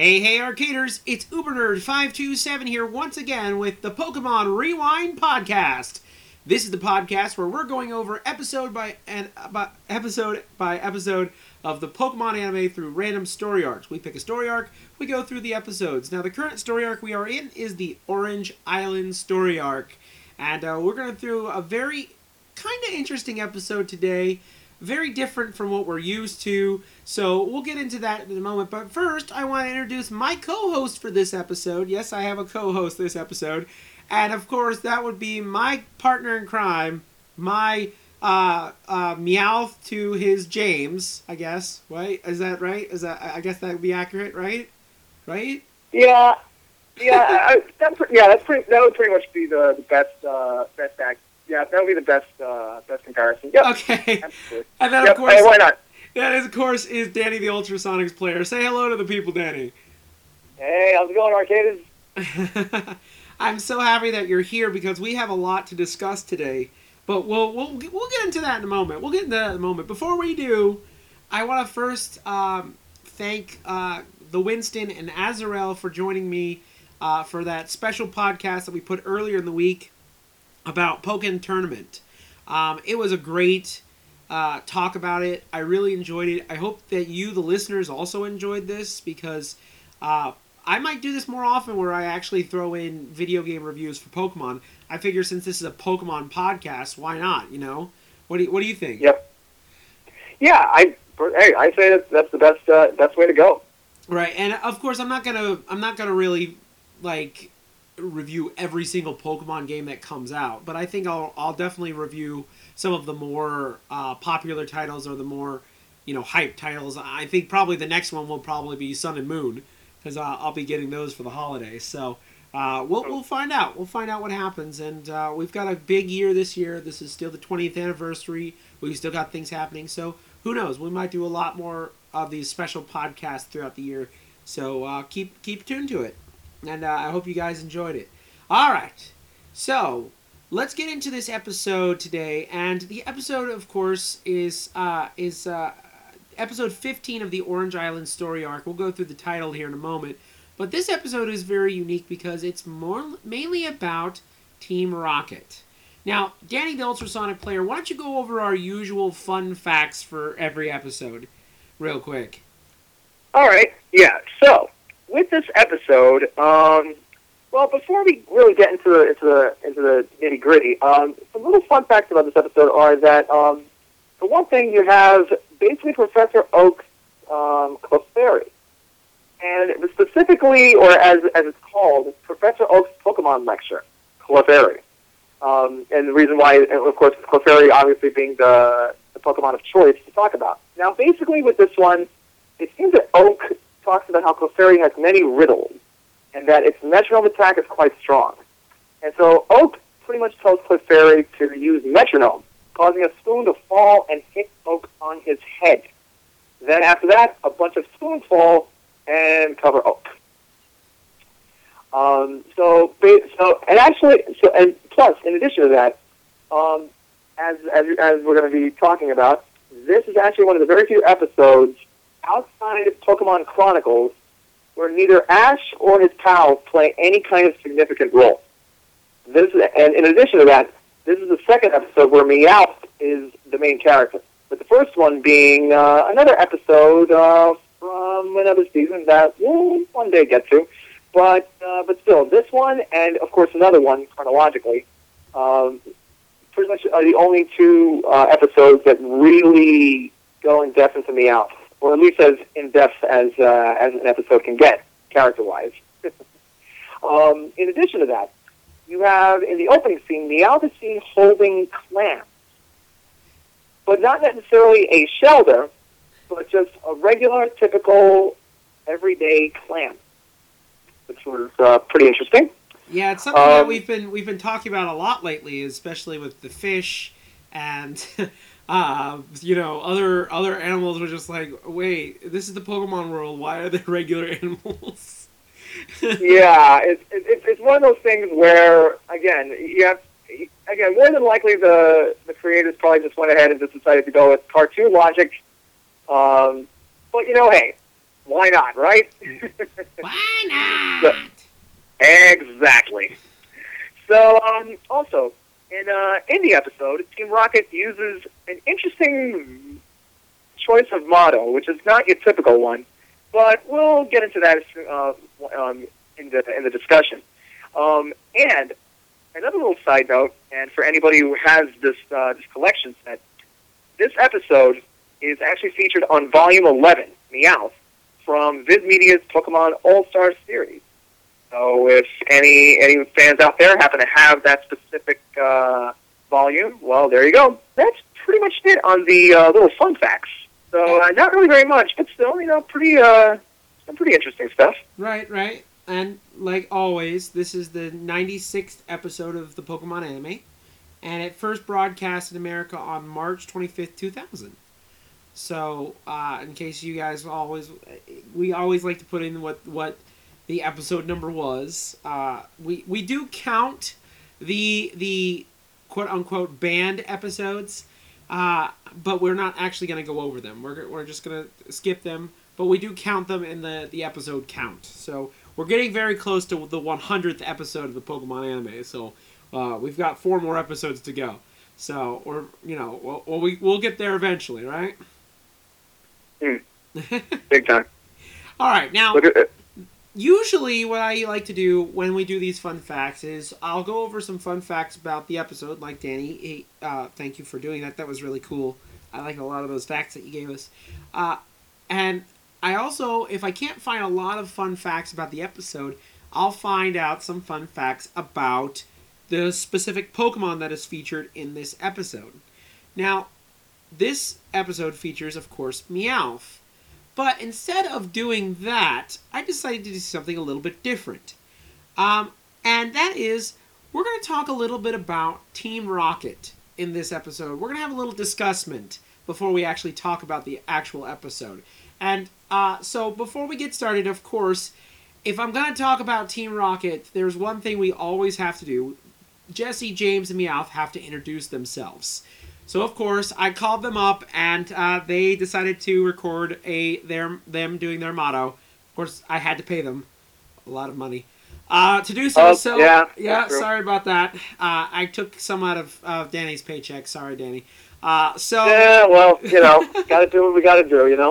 Hey, Arcaders, it's UberNerd527 here once again with the Pokemon Rewind Podcast. This is the podcast where we're going over episode by episode of the Pokemon anime through random story arcs. We pick a story arc, we go through the episodes. Now, the current story arc we are in is the Orange Island story arc. And we're going through a very kind of interesting episode today. Very different from what we're used to, so we'll get into that in a moment. But first, I want to introduce my co-host for this episode. Yes, I have a co-host this episode. And, of course, that would be my partner in crime, my Meowth to his James, I guess. Right? Is that right? I guess that would be accurate, right? Right? Yeah. That would pretty much be the best act. Yeah, that would be the best comparison. Yep. Okay. Absolutely. And then, of course, hey, why not? That, of course, is Danny the Ultrasonics player. Say hello to the people, Danny. Hey, how's it going, Arcaders? I'm so happy that you're here because we have a lot to discuss today. But we'll get into that in a moment. Before we do, I want to first thank the Winston and Azarel for joining me for that special podcast that we put earlier in the week about Pokken Tournament. It was a great talk about it. I really enjoyed it. I hope that you, the listeners, also enjoyed this because I might do this more often where I actually throw in video game reviews for Pokemon. I figure since this is a Pokemon podcast, why not, you know? What do you think? Yep. Yeah, I say that's the best way to go. Right, and of course I'm not gonna really like review every single Pokemon game that comes out, but I think I'll definitely review some of the more popular titles or the more hype titles. I think probably the next one will probably be Sun and Moon because I'll be getting those for the holidays. So we'll find out. We'll find out what happens, and we've got a big year this year. This is still the 20th anniversary. We've still got things happening, so who knows? We might do a lot more of these special podcasts throughout the year. So keep tuned to it. And I hope you guys enjoyed it. All right. So let's get into this episode today. And the episode, of course, is episode 15 of the Orange Island story arc. We'll go through the title here in a moment. But this episode is very unique because it's mainly about Team Rocket. Now, Danny the Ultrasonic player, why don't you go over our usual fun facts for every episode real quick? All right. Yeah. So with this episode, well, before we really get into the nitty gritty, some little fun facts about this episode are that for one thing, you have basically Professor Oak's Clefairy, and specifically, or as it's called, Professor Oak's Pokemon Lecture, Clefairy. And the reason why, of course, Clefairy obviously being the Pokemon of choice to talk about. Now, basically with this one, it seems that Oak talks about how Clefairy has many riddles, and that its metronome attack is quite strong. And so Oak pretty much tells Clefairy to use metronome, causing a spoon to fall and hit Oak on his head. Then after that, a bunch of spoons fall and cover Oak. And plus, in addition to that, as we're going to be talking about, this is actually one of the very few episodes outside of Pokemon Chronicles where neither Ash or his pals play any kind of significant role. And in addition to that, this is the second episode where Meowth is the main character, with the first one being another episode from another season that we'll one day get to. But still, this one and, of course, another one, chronologically, pretty much are the only two episodes that really go in depth into Meowth, or at least as in depth as an episode can get, character-wise. In addition to that, you have, in the opening scene, Meowth is seen holding clams. But not necessarily a shelter, but just a regular, typical, everyday clam, which was pretty interesting. Yeah, it's something that we've been talking about a lot lately, especially with the fish and other animals were just like, wait, this is the Pokemon world. Why are there regular animals? Yeah, it's one of those things where more than likely the creators probably just went ahead and just decided to go with cartoon logic. But hey, why not, right? Why not? Exactly. So, also, in the episode, Team Rocket uses an interesting choice of motto, which is not your typical one, but we'll get into that in the discussion. And another little side note, and for anybody who has this collection set, this episode is actually featured on Volume 11, Meowth, from Viz Media's Pokemon All-Star series. So if any fans out there happen to have that specific volume, well, there you go. That's pretty much it on the little fun facts. So not really very much, but still, pretty some pretty interesting stuff. Right. And like always, this is the 96th episode of the Pokemon anime, and it first broadcast in America on March 25th, 2000. So, in case you guys we always like to put in what the episode number was. We do count the quote unquote banned episodes, but we're not actually going to go over them. We're just going to skip them, but we do count them in the episode count. So we're getting very close to the 100th episode of the Pokemon anime. So we've got 4 more episodes to go. So we'll get there eventually, right? Big time. All right, now. Usually what I like to do when we do these fun facts is I'll go over some fun facts about the episode, like Danny. Thank you for doing that. That was really cool. I like a lot of those facts that you gave us. And I also, if I can't find a lot of fun facts about the episode, I'll find out some fun facts about the specific Pokemon that is featured in this episode. Now, this episode features, of course, Meowth. But instead of doing that, I decided to do something a little bit different. And that is, we're going to talk a little bit about Team Rocket in this episode. We're going to have a little discussment before we actually talk about the actual episode. And so before we get started, of course, if I'm going to talk about Team Rocket, there's one thing we always have to do. Jesse, James, and Meowth have to introduce themselves. So, of course, I called them up, and they decided to record them doing their motto. Of course, I had to pay them a lot of money to do so. Yeah, sorry about that. I took some out of Danny's paycheck. Sorry, Danny. Yeah, well, got to do what we got to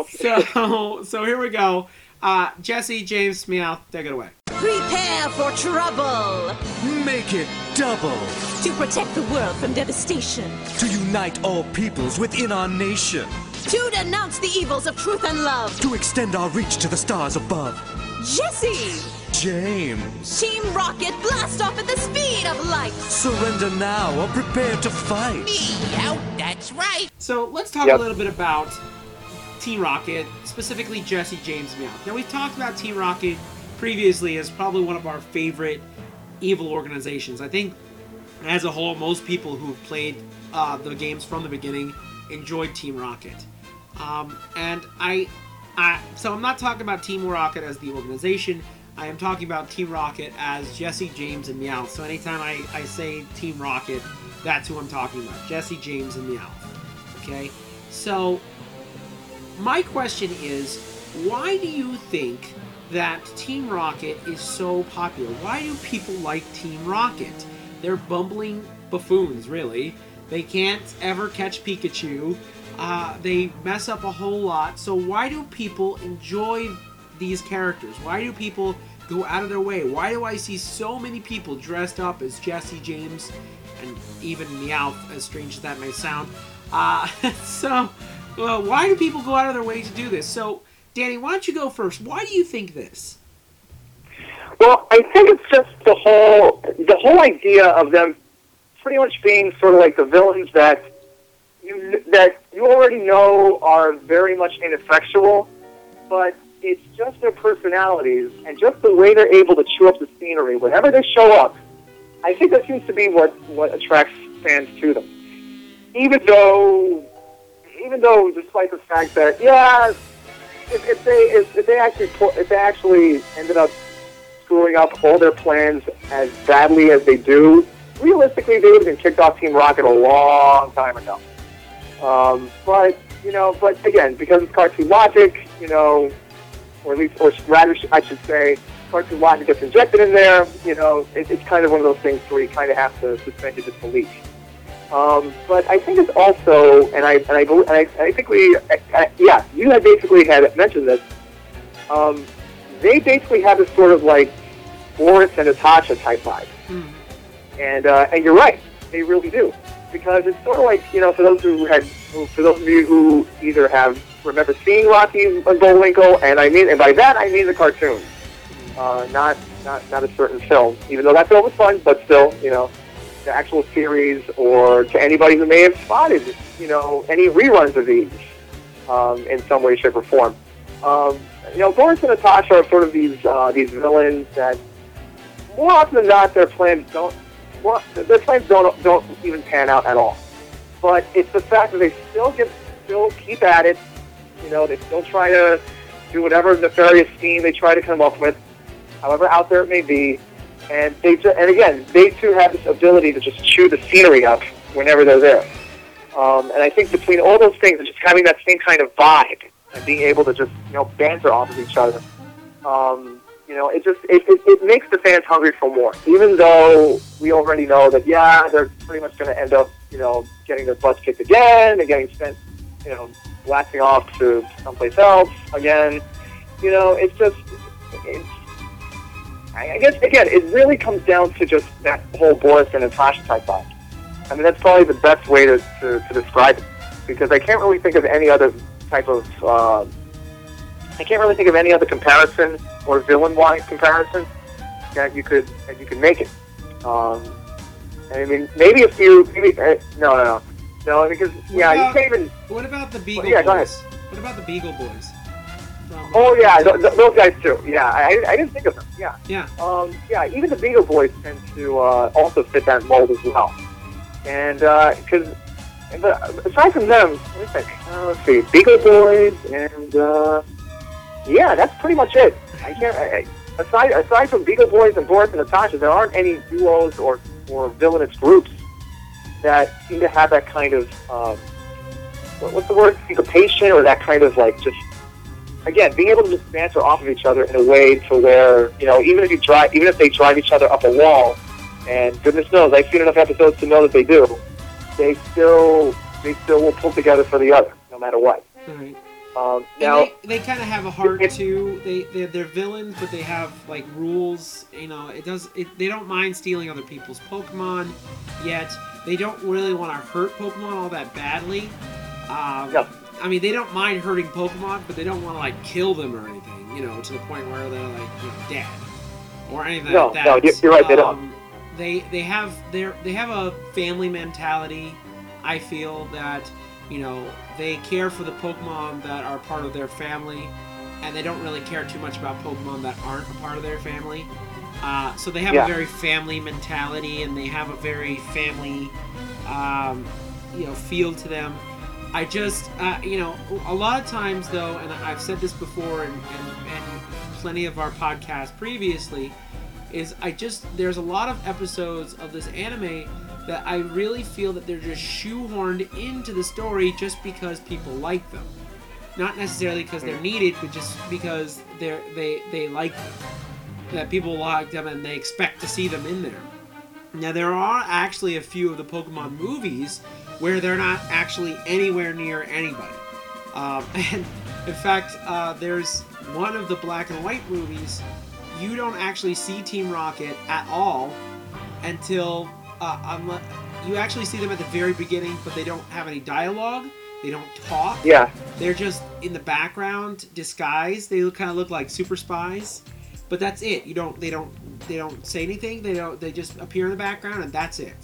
do, So here we go. Jesse, James, Meowth, take it away. Prepare for trouble! Make it double! To protect the world from devastation. To unite all peoples within our nation. To denounce the evils of truth and love. To extend our reach to the stars above. Jesse! James! Team Rocket, blast off at the speed of light! Surrender now or prepare to fight! Meow, that's right! So let's talk a little bit about Team Rocket, specifically Jesse, James, Meowth. Now, we've talked about Team Rocket previously as probably one of our favorite evil organizations. I think, as a whole, most people who've played the games from the beginning enjoyed Team Rocket. And so I'm not talking about Team Rocket as the organization. I am talking about Team Rocket as Jesse, James, and Meowth. So anytime I say Team Rocket, that's who I'm talking about. Jesse, James, and Meowth. Okay? So my question is, why do you think that Team Rocket is so popular? Why do people like Team Rocket? They're bumbling buffoons, really. They can't ever catch Pikachu. They mess up a whole lot. So why do people enjoy these characters? Why do people go out of their way? Why do I see so many people dressed up as Jesse, James, and even Meowth, as strange as that may sound? Why do people go out of their way to do this? So, Danny, why don't you go first? Why do you think this? Well, I think it's just the whole idea of them pretty much being sort of like the villains that you already know are very much ineffectual, but it's just their personalities and just the way they're able to chew up the scenery whenever they show up. I think that seems to be what attracts fans to them. Even though, despite the fact that if they actually ended up screwing up all their plans as badly as they do, realistically they would have been kicked off Team Rocket a long time ago. But again, because it's cartoon logic, or at least, or rather, I should say, cartoon logic gets injected in there. It's kind of one of those things where you kind of have to suspend your disbelief. But I think it's also, and I think you had basically had mentioned this. They basically have this sort of like Boris and Natasha type vibe, and you're right, they really do, because it's sort of like for those of you who either have remember seeing Rocky and Bullwinkle, and by that I mean the cartoon, not a certain film, even though that film was fun, but still, the actual series, or to anybody who may have spotted, any reruns of these, in some way, shape, or form. Boris and Natasha are sort of these villains that, more often than not, their plans don't even pan out at all. But it's the fact that they still keep at it. They still try to do whatever nefarious scheme they try to come up with, however out there it may be. And they too have this ability to just chew the scenery up whenever they're there. And I think between all those things, and just having that same kind of vibe, and being able to just banter off of each other, it makes the fans hungry for more. Even though we already know that they're pretty much going to end up getting their butts kicked again and getting sent blasting off to someplace else again. I guess again it really comes down to just that whole Boris and Natasha type vibe. I mean, that's probably the best way to describe it, because I can't really think of any other type of I can't really think of any other comparison or villain-wise comparison that you could make it. I mean, maybe a few. No, because you can't even. What about the Beagle Boys? Go ahead. What about the Beagle Boys? Oh yeah, those guys too. Yeah, I didn't think of them. Yeah. Yeah. Even the Beagle Boys tend to also fit that mold as well. And because aside from them, let me think. Let's see, Beagle Boys, and that's pretty much it. I can't. Aside from Beagle Boys and Boris and Natasha, there aren't any duos or villainous groups that seem to have that kind of what's the word? Syncopation, or that kind of like just. Again, being able to just banter off of each other in a way to where, even if they drive each other up a wall, and goodness knows, I've seen enough episodes to know that they do, they still will pull together for the other, no matter what. Right. Now they kind of have a heart too. They're villains, but they have like rules. They don't mind stealing other people's Pokemon, yet they don't really want to hurt Pokemon all that badly. No. I mean, they don't mind hurting Pokemon, but they don't want to like kill them or anything, to the point where they're like dead or anything like that. No, you're right. They don't. They have a family mentality. I feel that they care for the Pokemon that are part of their family, and they don't really care too much about Pokemon that aren't a part of their family. So they have a very family mentality, and they have a very family feel to them. I just, a lot of times though, and I've said this before and plenty of our podcasts previously, is there's a lot of episodes of this anime that I really feel that they're just shoehorned into the story just because people like them. Not necessarily because they're needed, but just because they like them. That people like them and they expect to see them in there. Now, there are actually a few of the Pokemon movies where they're not actually anywhere near anybody. And in fact, there's one of the black and white movies, you don't actually see Team Rocket at all until you actually see them at the very beginning, but they don't have any dialogue. They don't talk. Yeah. They're just in the background, disguised. They kind of look like super spies, but that's it. They don't say anything. They just appear in the background, and that's it.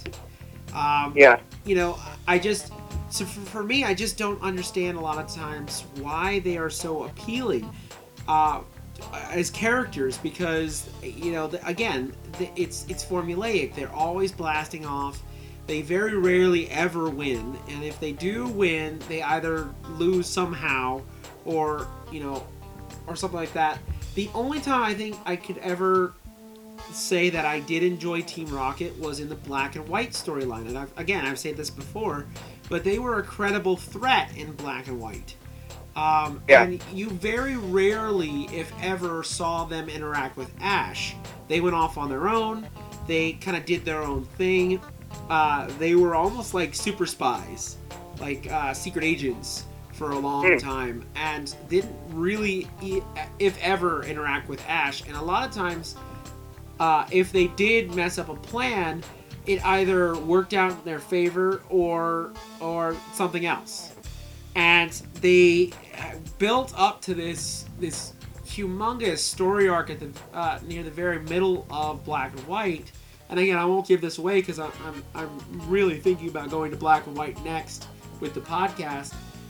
So for me, I just don't understand a lot of times why they are so appealing as characters, because again, it's formulaic. They're always blasting off. They very rarely ever win, and if they do win, they either lose somehow or something like that. The only time I think I could ever say that I did enjoy Team Rocket was in the black and white storyline, and I've said this before, but they were a credible threat in black and white. And you very rarely, if ever, saw them interact with Ash. They went off on their own. They kind of did their own thing. They were almost like super spies, like secret agents for a long time, and didn't really, if ever, interact with Ash. And a lot of times, if they did mess up a plan, it either worked out in their favor or something else. And they built up to this humongous story arc at the near the very middle of Black and White. And again, I won't give this away because I'm really thinking about going to Black and White next with the podcast.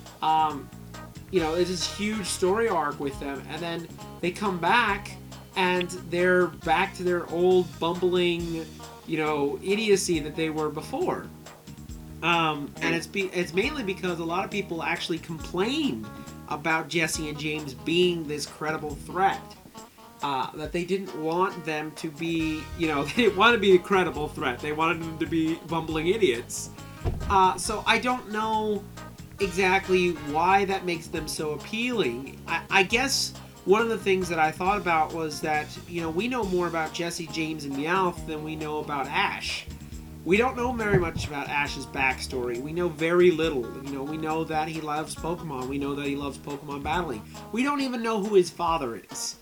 It's this huge story arc with them, and then they come back and they're back to their old bumbling, idiocy that they were before. And it's mainly because a lot of people actually complain about Jesse and James being this credible threat. That they didn't want them to be, they didn't want to be a credible threat. They wanted them to be bumbling idiots. So I don't know exactly why that makes them so appealing. I guess one of the things that I thought about was that, we know more about Jesse, James, and Meowth than we know about Ash. We don't know very much about Ash's backstory. We know very little. We know that he loves Pokemon. We know that he loves Pokemon battling. We don't even know who his father is.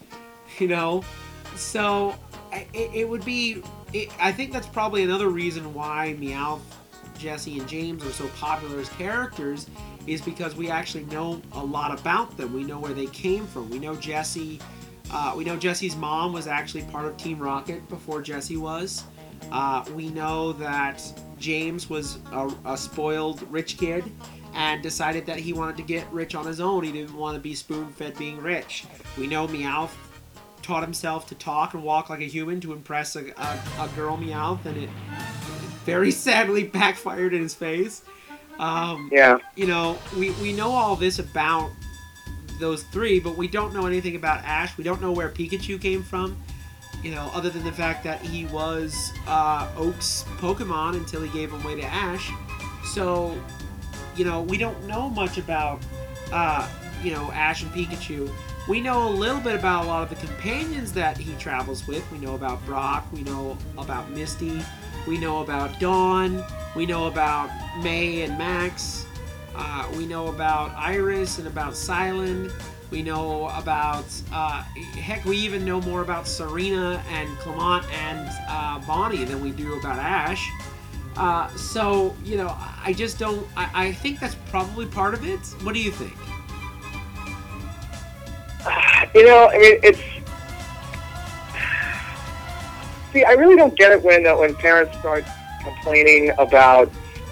So it would be... I think that's probably another reason why Meowth, Jesse, and James are so popular as characters, is because we actually know a lot about them. We know where they came from. We know Jesse... we know Jesse's mom was actually part of Team Rocket before Jesse was. We know that James was a spoiled rich kid and decided that he wanted to get rich on his own. He didn't want to be spoon-fed being rich. We know Meowth taught himself to talk and walk like a human to impress a girl Meowth, and it very sadly backfired in his face. We know all this about those three, but we don't know anything about Ash. We don't know where Pikachu came from. Other than the fact that he was Oak's Pokemon until he gave him away to Ash. So, we don't know much about, Ash and Pikachu. We know a little bit about a lot of the companions that he travels with. We know about Brock. We know about Misty. We know about Dawn. We know about May and Max. We know about Iris and about Silent. We know about, we even know more about Serena and Clement and Bonnie than we do about Ash. So, I just don't, I think that's probably part of it. What do you think? It's... See, I really don't get it when parents start complaining about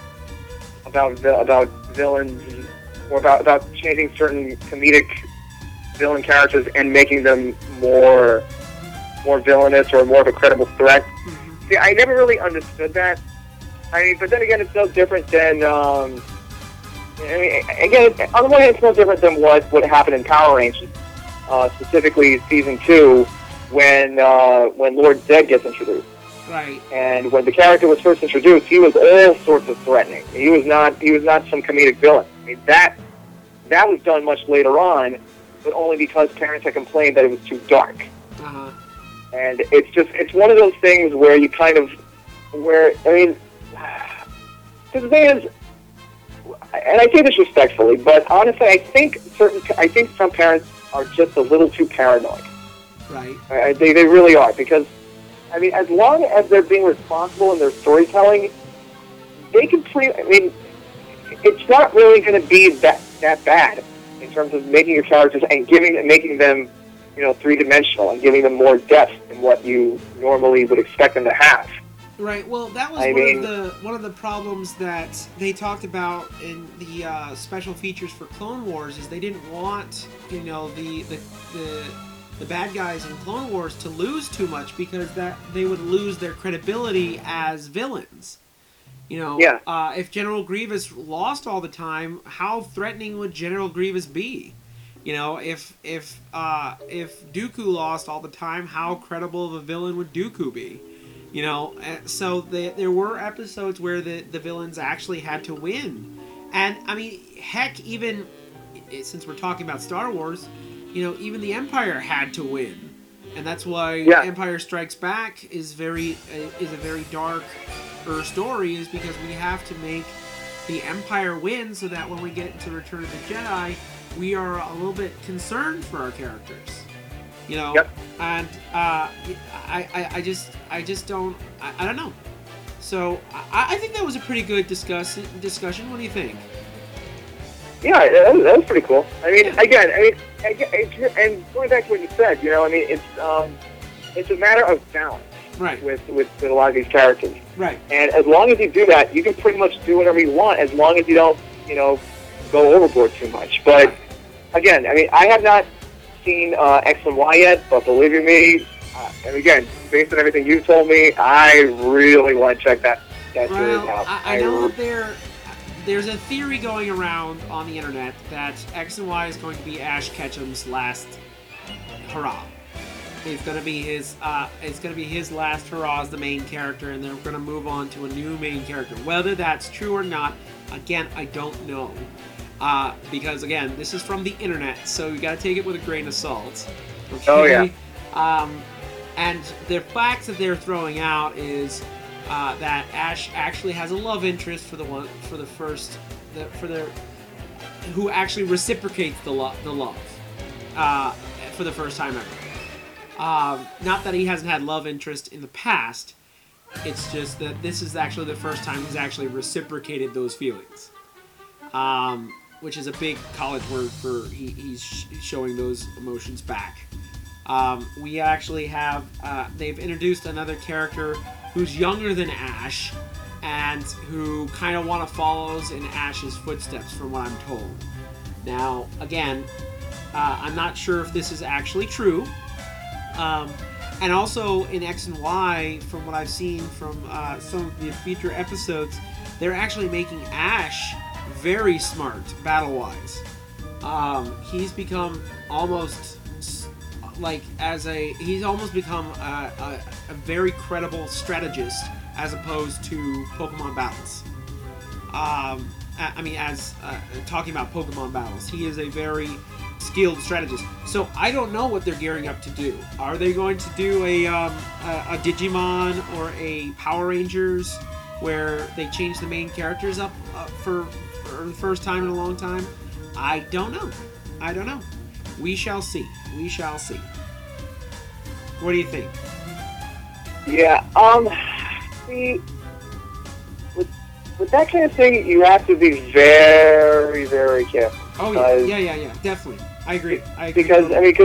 villains or about changing certain comedic villain characters and making them more villainous or more of a credible threat. Mm-hmm. See, I never really understood that. But then again, it's no different than. Again, on the one hand, it's no different than what happened in Power Rangers, specifically Season 2, when Lord Zed gets introduced. Right. And when the character was first introduced, he was all sorts of threatening. He was not some comedic villain. That was done much later on, but only because parents had complained that it was too dark. Uh-huh. And it's one of those things where you kind of, the thing is, and I say this respectfully, but honestly, I think some parents are just a little too paranoid. Right. They really are, because, as long as they're being responsible in their storytelling, they can it's not really going to be that bad in terms of making your characters and making them, three-dimensional and giving them more depth than what you normally would expect them to have. Right. Well, that was one of the problems that they talked about in the special features for Clone Wars. Is they didn't want the bad guys in Clone Wars to lose too much, because that they would lose their credibility as villains. If General Grievous lost all the time, how threatening would General Grievous be? If Dooku lost all the time, how credible of a villain would Dooku be? So there were episodes where the villains actually had to win. And, heck, even since we're talking about Star Wars, even the Empire had to win, and that's why Yeah. Empire Strikes Back is a very dark story, is because we have to make the Empire win so that when we get into Return of the Jedi, we are a little bit concerned for our characters. Yep. And I just don't know. So I think that was a pretty good discussion. What do you think? Yeah, that was pretty cool. I mean, again, and going back to what you said, it's a matter of balance, Right. with a lot of these characters. Right. And as long as you do that, you can pretty much do whatever you want, as long as you don't, go overboard too much. But again, I mean, I have not seen X and Y yet, but believe you me, and again, based on everything you told me, I really want to check that series out. I know that there's a theory going around on the internet that X and Y is going to be Ash Ketchum's last hurrah. It's going to be his. It's going to be his last hurrah as the main character, and they're going to move on to a new main character. Whether that's true or not, again, I don't know. Because again, this is from the internet, so you got to take it with a grain of salt. Okay? Oh yeah. And the facts that they're throwing out is that Ash actually has a love interest who actually reciprocates the love for the first time ever. Not that he hasn't had love interest in the past. It's just that this is actually the first time he's actually reciprocated those feelings. Which is a big college word for he's showing those emotions back. We actually have, they've introduced another character who's younger than Ash and who kind of follows in Ash's footsteps, from what I'm told. Now, again, I'm not sure if this is actually true. And also in X and Y, from what I've seen from some of the feature episodes, they're actually making Ash very smart battle-wise. He's become almost he's almost become a very credible strategist as opposed to Pokemon battles. Talking about Pokemon battles, he is a very skilled strategist. So I don't know what they're gearing up to do. Are they going to do a Digimon or a Power Rangers where they change the main characters up for the first time in a long time? I don't know. We shall see. What do you think? Yeah. See, with that kind of thing, you have to be very, very careful. Oh yeah, definitely. I agree. Because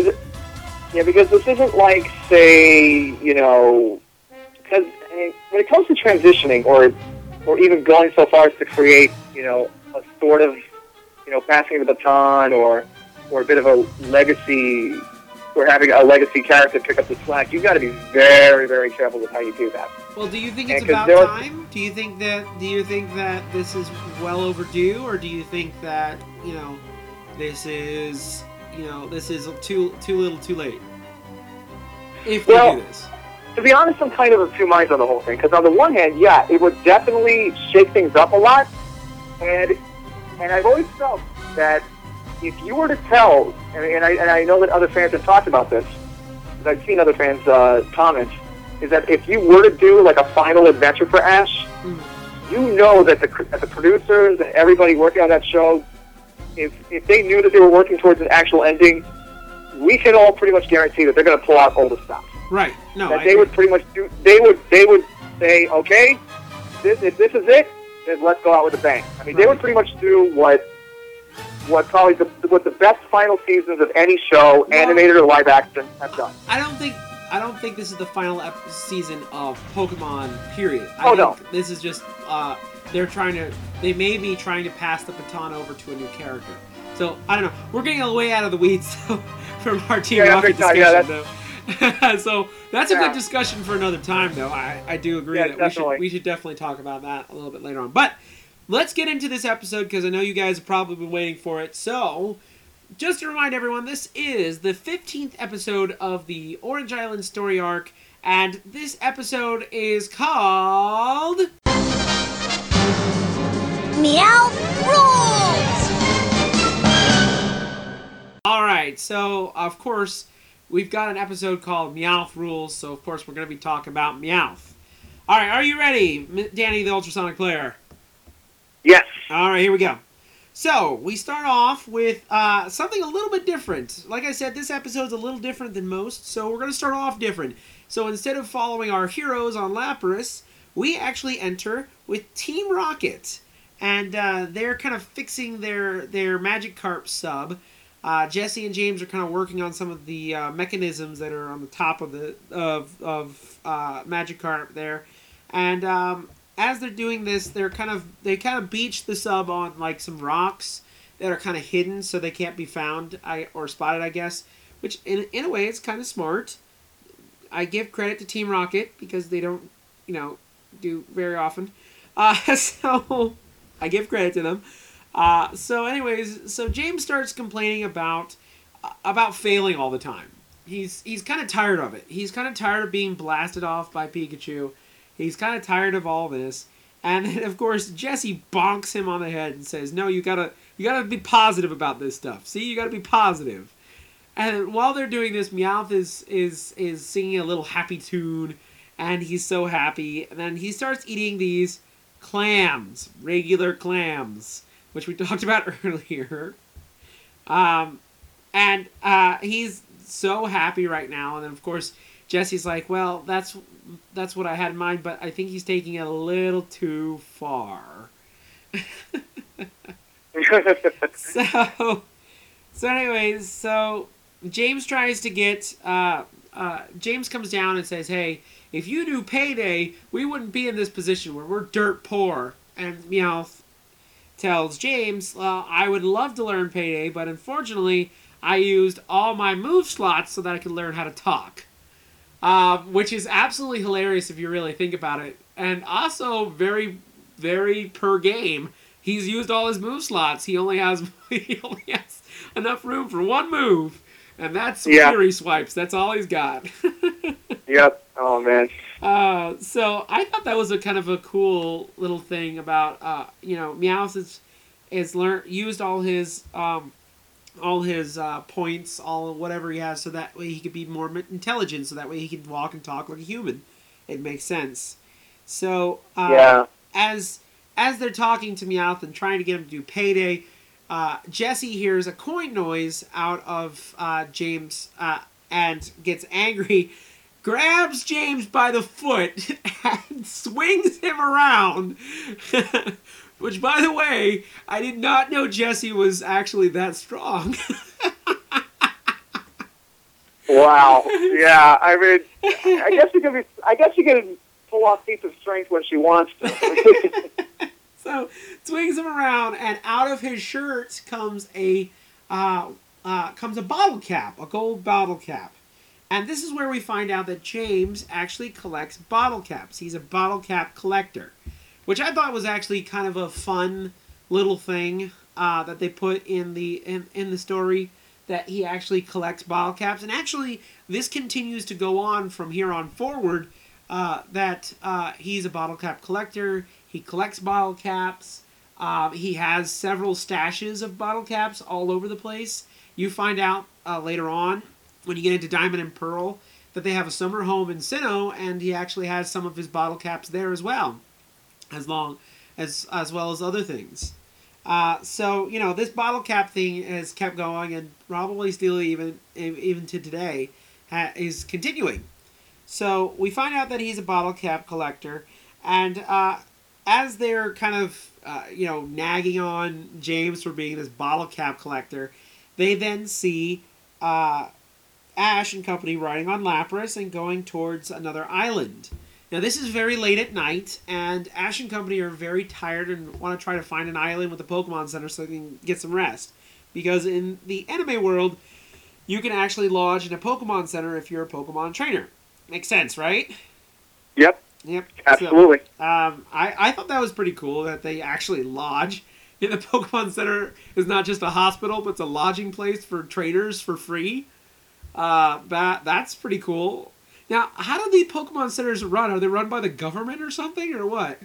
this isn't like, say, because when it comes to transitioning or even going so far as to create, a sort of, passing the baton or a bit of a legacy, or having a legacy character pick up the slack, you've got to be very, very careful with how you do that. Well, do you think it's about time? Do you think that this is well overdue, or do you think that this is too little, too late? If we do this. To be honest, I'm kind of of two minds on the whole thing. Because on the one hand, yeah, it would definitely shake things up a lot, and I've always felt that if you were to tell, and I know that other fans have talked about this, because I've seen other fans comment, is that if you were to do like a final adventure for Ash, you know that the producers and everybody working on that show, if they knew that they were working towards an actual ending, we can all pretty much guarantee that they're going to pull out all the stops. Right. No. That they would pretty much do. They would say, okay, if this is it, then let's go out with a bang. I mean, they would pretty much do what probably what the best final seasons of any show, animated or live action, have done. I don't think this is the final season of Pokemon. Period. No. This is just they may be trying to pass the baton over to a new character. So I don't know. We're getting way out of the weeds from our Team Rocket discussion, though. So that's a good discussion for another time, though. I do agree that we should definitely talk about that a little bit later on. But let's get into this episode, because I know you guys have probably been waiting for it. So, just to remind everyone, this is the 15th episode of the Orange Island story arc, and this episode is called Meow Rules! right, so of course we've got an episode called Meowth Rules, so of course we're going to be talking about Meowth. All right, are you ready, Danny the Ultrasonic Player? Yes. All right, here we go. So, we start off with something a little bit different. Like I said, this episode's a little different than most, so we're going to start off different. So, instead of following our heroes on Lapras, we actually enter with Team Rocket. And they're kind of fixing their Magikarp sub. Jesse and James are kind of working on some of the mechanisms that are on the top of Magikarp there. And as they're doing this, they kind of beach the sub on like some rocks that are kind of hidden, so they can't be found or spotted, I guess. Which in a way, it's kind of smart. I give credit to Team Rocket because they don't, do very often. So I give credit to them. So James starts complaining about failing all the time. He's kind of tired of it. He's kind of tired of being blasted off by Pikachu. He's kind of tired of all this. And then, of course, Jesse bonks him on the head and says, no, you gotta be positive about this stuff. See, you gotta be positive. And while they're doing this, Meowth is singing a little happy tune, and he's so happy. And then he starts eating these clams, regular clams, which we talked about earlier. And he's so happy right now. And then, of course, Jesse's like, well, that's what I had in mind, but I think he's taking it a little too far. So anyways, James tries to get, James comes down and says, hey, if you knew Payday, we wouldn't be in this position where we're dirt poor. And Meowth tells James, I would love to learn Payday, but unfortunately, I used all my move slots so that I could learn how to talk. Which is absolutely hilarious if you really think about it. And also very, very per game. He's used all his move slots. He only has enough room for one move. And that's Fury Swipes. That's all he's got. Yep. Oh, man. So I thought that was a kind of a cool little thing about, Meowth is used all his points, all whatever he has, so that way he could be more intelligent, so that way he could walk and talk like a human. It makes sense. So, as they're talking to Meowth and trying to get him to do Payday, Jesse hears a coin noise out of James and gets angry, grabs James by the foot, and swings him around. Which, by the way, I did not know Jesse was actually that strong. Wow. Yeah. I mean, I guess she can pull off feats of strength when she wants to. So swings him around, and out of his shirt comes a bottle cap, a gold bottle cap. And this is where we find out that James actually collects bottle caps. He's a bottle cap collector, which I thought was actually kind of a fun little thing that they put in the story, that he actually collects bottle caps. And actually, this continues to go on from here on forward, that he's a bottle cap collector. He collects bottle caps. He has several stashes of bottle caps all over the place. You find out later on, when you get into Diamond and Pearl, that they have a summer home in Sinnoh, and he actually has some of his bottle caps there as well. As well as other things. So, this bottle cap thing has kept going, and probably still even to today is continuing. So we find out that he's a bottle cap collector, and as they're kind of nagging on James for being this bottle cap collector, they then see Ash and company riding on Lapras and going towards another island. Now, this is very late at night, and Ash and company are very tired and want to try to find an island with a Pokemon Center so they can get some rest. Because in the anime world, you can actually lodge in a Pokemon Center if you're a Pokemon trainer. Makes sense, right? Yep. Absolutely. So, I thought that was pretty cool that they actually lodge in the Pokemon Center. Is not just a hospital, but it's a lodging place for trainers for free. That's pretty cool. Now, how do the Pokemon Centers run? Are they run by the government or something, or what?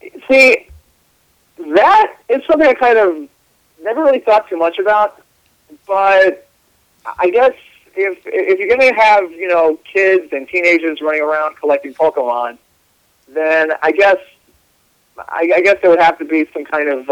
See, that is something I kind of never really thought too much about. but I guess if you're going to have, kids and teenagers running around collecting Pokemon, then I guess there would have to be some kind of,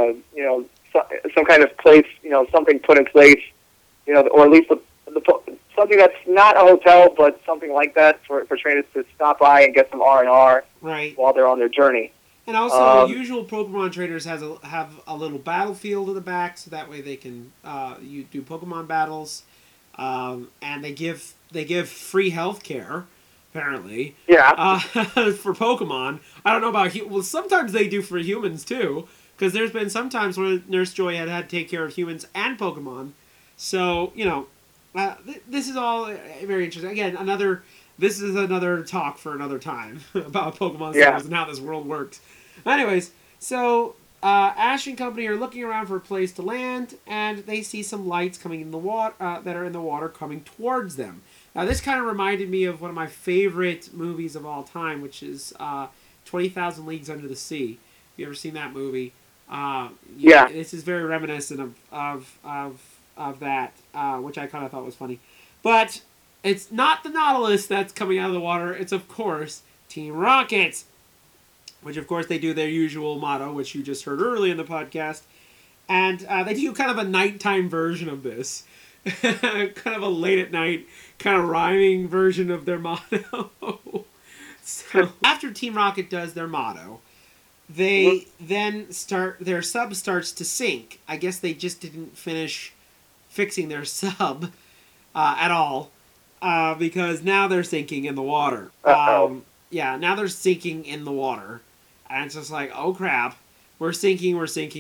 some kind of place, something put in place, or at least something that's not a hotel, but something like that for trainers to stop by and get some R&R Right. while they're on their journey. And also, usual Pokemon trainers have a little battlefield in the back, so that way they can you do Pokemon battles, and they give free healthcare, apparently. Yeah. For Pokemon, I don't know about well, sometimes they do for humans too, because there's been some times where Nurse Joy had to take care of humans and Pokemon. So this is all very interesting. Again, this is another talk for another time about Pokemon stores and how this world works. Anyways, so Ash and company are looking around for a place to land, and they see some lights coming in the water that are in the water coming towards them. Now, this kind of reminded me of one of my favorite movies of all time, which is 20,000 Leagues Under the Sea. Have you ever seen that movie? Yeah. This is very reminiscent of that, which I kind of thought was funny. But it's not the Nautilus that's coming out of the water. It's, of course, Team Rocket, which, of course, they do their usual motto, which you just heard early in the podcast. And they do kind of a nighttime version of this. Kind of a late-at-night, kind of rhyming version of their motto. So, after Team Rocket does their motto, they then their sub starts to sink. I guess they just didn't finish fixing their sub at all, because now they're sinking in the water. Yeah, now they're sinking in the water. And it's just like, oh crap, we're sinking.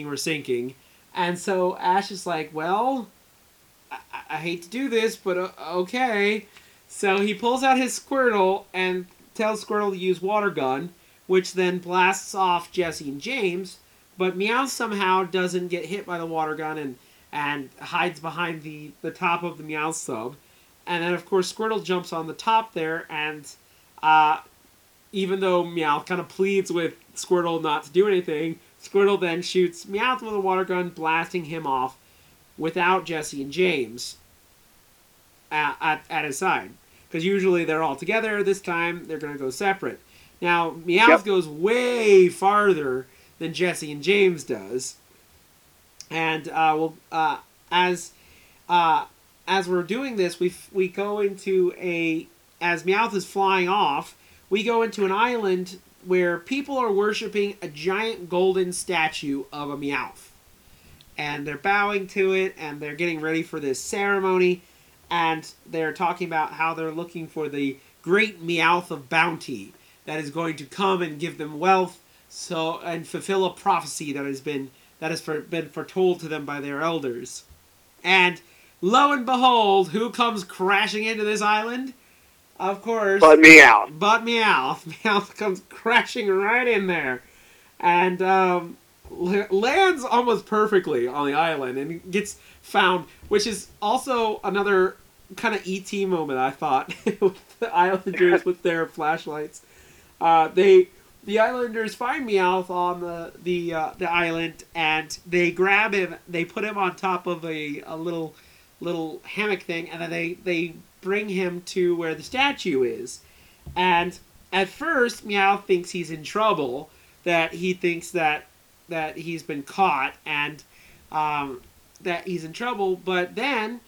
And so Ash is like, well, I hate to do this, but okay. So he pulls out his Squirtle and tells Squirtle to use Water Gun, which then blasts off Jessie and James, but Meowth somehow doesn't get hit by the Water Gun and hides behind the top of the Meowth sub. And then, of course, Squirtle jumps on the top there, and even though Meowth kind of pleads with Squirtle not to do anything, Squirtle then shoots Meowth with a Water Gun, blasting him off without Jessie and James at his side. Because usually they're all together. This time, they're going to go separate. Now, Meowth goes way farther than Jessie and James does. And as we're doing this, we go into as Meowth is flying off, we go into an island where people are worshiping a giant golden statue of a Meowth. And they're bowing to it, and they're getting ready for this ceremony, and they're talking about how they're looking for the great Meowth of bounty that is going to come and give them wealth, and fulfill a prophecy that has been foretold to them by their elders. And lo and behold, who comes crashing into this island? Of course, But Meowth. Meowth comes crashing right in there, and lands almost perfectly on the island and gets found, which is also another kind of E.T. moment, I thought, with the Islanders with their flashlights. The Islanders find Meowth on the island, and they grab him. They put him on top of a little hammock thing, and then they bring him to where the statue is. And at first, Meowth thinks he's in trouble. That he thinks that he's been caught, and that he's in trouble. But then,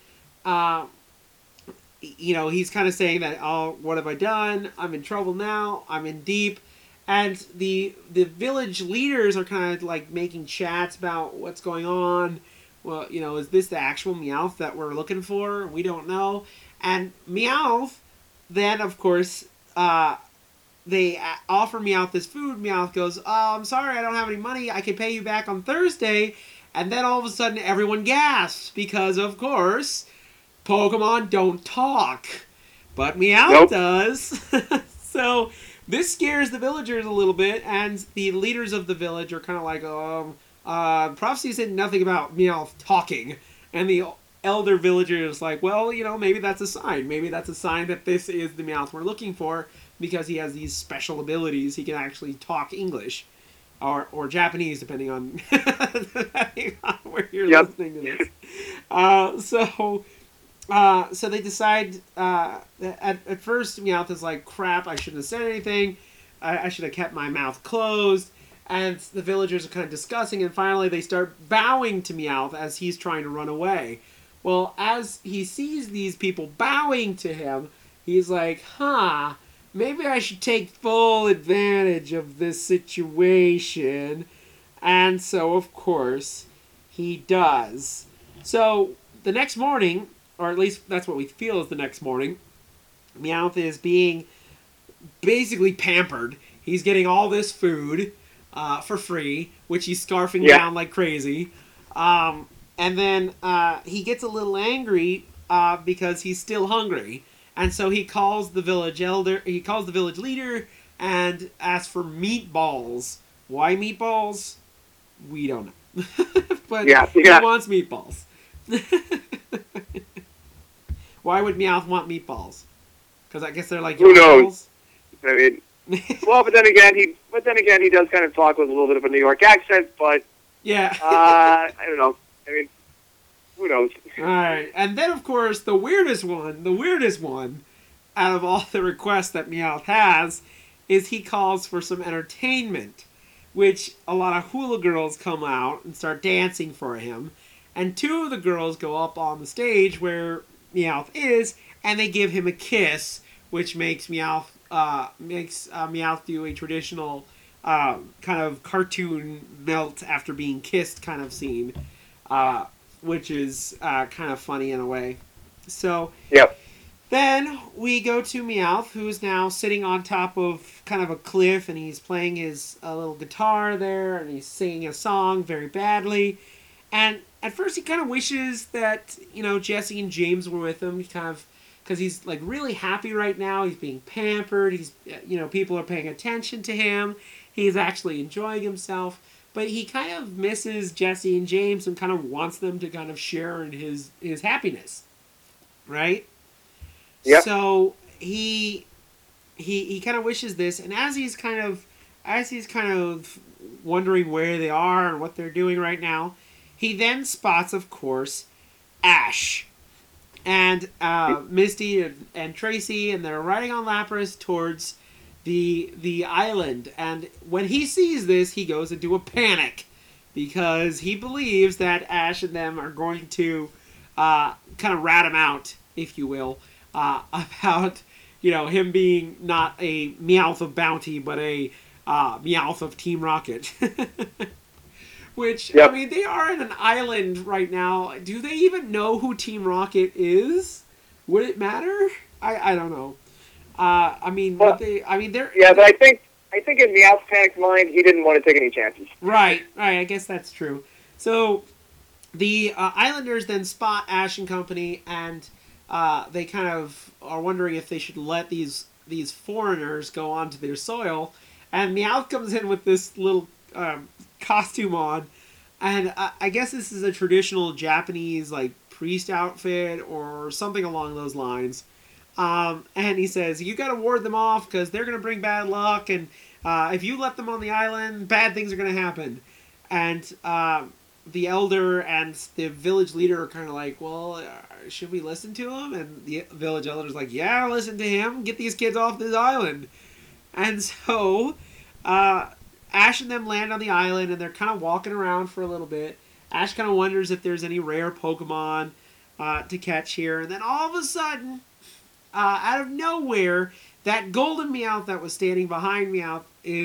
he's kind of saying that, oh, what have I done? I'm in trouble now. I'm in deep. And the village leaders are kind of like making chats about what's going on. Well, is this the actual Meowth that we're looking for? We don't know. And Meowth, then, of course, they offer Meowth this food. Meowth goes, oh, I'm sorry, I don't have any money. I can pay you back on Thursday. And then all of a sudden, everyone gasps because, of course, Pokemon don't talk. But Meowth does. So this scares the villagers a little bit, and the leaders of the village are kind of like, Prophecy said nothing about Meowth talking. And the elder villager is like, well, maybe that's a sign. Maybe that's a sign that this is the Meowth we're looking for, because he has these special abilities. He can actually talk English or Japanese, depending on where you're listening to this. So they decide. At first, Meowth is like, "Crap! I shouldn't have said anything. I should have kept my mouth closed." And the villagers are kind of discussing, and finally they start bowing to Meowth as he's trying to run away. Well, as he sees these people bowing to him, he's like, "Huh, maybe I should take full advantage of this situation." And so, of course, he does. So, the next morning, or at least that's what we feel is the next morning, Meowth is being basically pampered. He's getting all this food for free, which he's scarfing down like crazy. And then he gets a little angry because he's still hungry. And so he calls the village leader and asks for meatballs. Why meatballs? We don't know. But he wants meatballs. Why would Meowth want meatballs? Because I guess they're like who knows? I mean, well, but then again, he does kind of talk with a little bit of a New York accent. But yeah, I don't know. I mean, who knows? All right, and then of course the weirdest one out of all the requests that Meowth has is he calls for some entertainment, which a lot of hula girls come out and start dancing for him, and two of the girls go up on the stage where Meowth is, and they give him a kiss, which makes Meowth do a traditional kind of cartoon melt after being kissed kind of scene, which is kind of funny in a way. So yep. Then we go to Meowth, who's now sitting on top of kind of a cliff, and he's playing his little guitar there, and he's singing a song very badly. And at first he kind of wishes that, Jesse and James were with him, because he's like really happy right now. He's being pampered. He's, people are paying attention to him. He's actually enjoying himself. But he kind of misses Jesse and James and kind of wants them to kind of share in his happiness. Right? Yep. So he kind of wishes this, and as he's kind of wondering where they are and what they're doing right now, he then spots, of course, Ash and Misty and Tracy, and they're riding on Lapras towards the island. And when he sees this, he goes into a panic because he believes that Ash and them are going to kind of rat him out, if you will. About, him being not a Meowth of Bounty, but a Meowth of Team Rocket. Which, yep. I mean, they are in an island right now. Do they even know who Team Rocket is? Would it matter? I don't know. They're... Yeah, but I think in Meowth's panicked mind, he didn't want to take any chances. Right, I guess that's true. So, the Islanders then spot Ash and company, and they kind of are wondering if they should let these foreigners go onto their soil. And Meowth comes in with this little costume on, and I guess this is a traditional Japanese like priest outfit or something along those lines. And he says, "You got to ward them off because they're going to bring bad luck, and if you let them on the island, bad things are going to happen." And the elder and the village leader are kind of like, "Well, should we listen to him?" And the village elder's like, "Yeah, listen to him. Get these kids off this island." And so Ash and them land on the island, and they're kind of walking around for a little bit. Ash kind of wonders if there's any rare Pokemon to catch here. And then all of a sudden, out of nowhere, that golden Meowth that was standing behind Meowth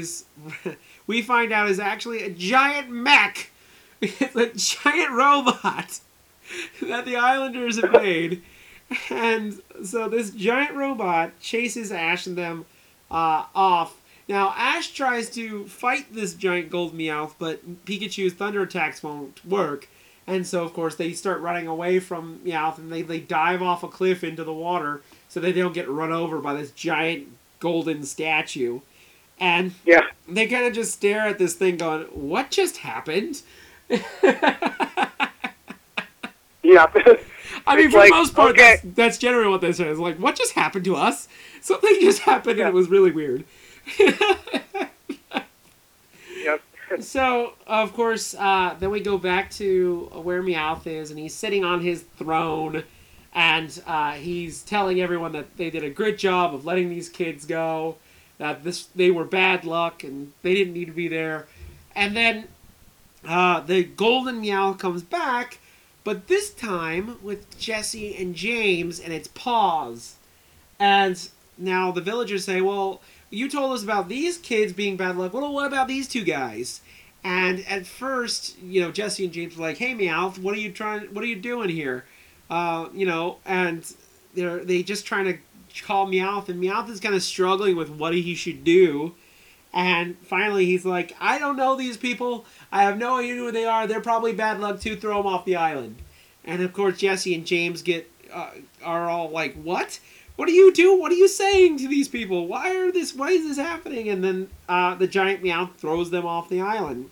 we find out is actually a giant mech. It's a giant robot that the Islanders have made. And so this giant robot chases Ash and them off. Now, Ash tries to fight this giant gold Meowth, but Pikachu's thunder attacks won't work. And so, of course, they start running away from Meowth, and they dive off a cliff into the water so they don't get run over by this giant golden statue. And they kind of just stare at this thing going, "What just happened?" Yeah. I mean, for the most part, that's generally what they say. It's like, what just happened to us? Something just happened, and it was really weird. Yep. So, of course, then we go back to where Meowth is, and he's sitting on his throne, and he's telling everyone that they did a good job of letting these kids go, that they were bad luck, and they didn't need to be there. And then the golden Meowth comes back, but this time with Jesse and James and its paws. And now the villagers say, well, you told us about these kids being bad luck. Well, what about these two guys? And at first, Jesse and James were like, hey, Meowth, what are you doing here? And they just trying to call Meowth, and Meowth is kind of struggling with what he should do. And finally, he's like, I don't know these people. I have no idea who they are. They're probably bad luck too. Throw them off the island. And of course, Jesse and James are all like, what? What do you do? What are you saying to these people? Why is this happening? And then the giant Meowth throws them off the island.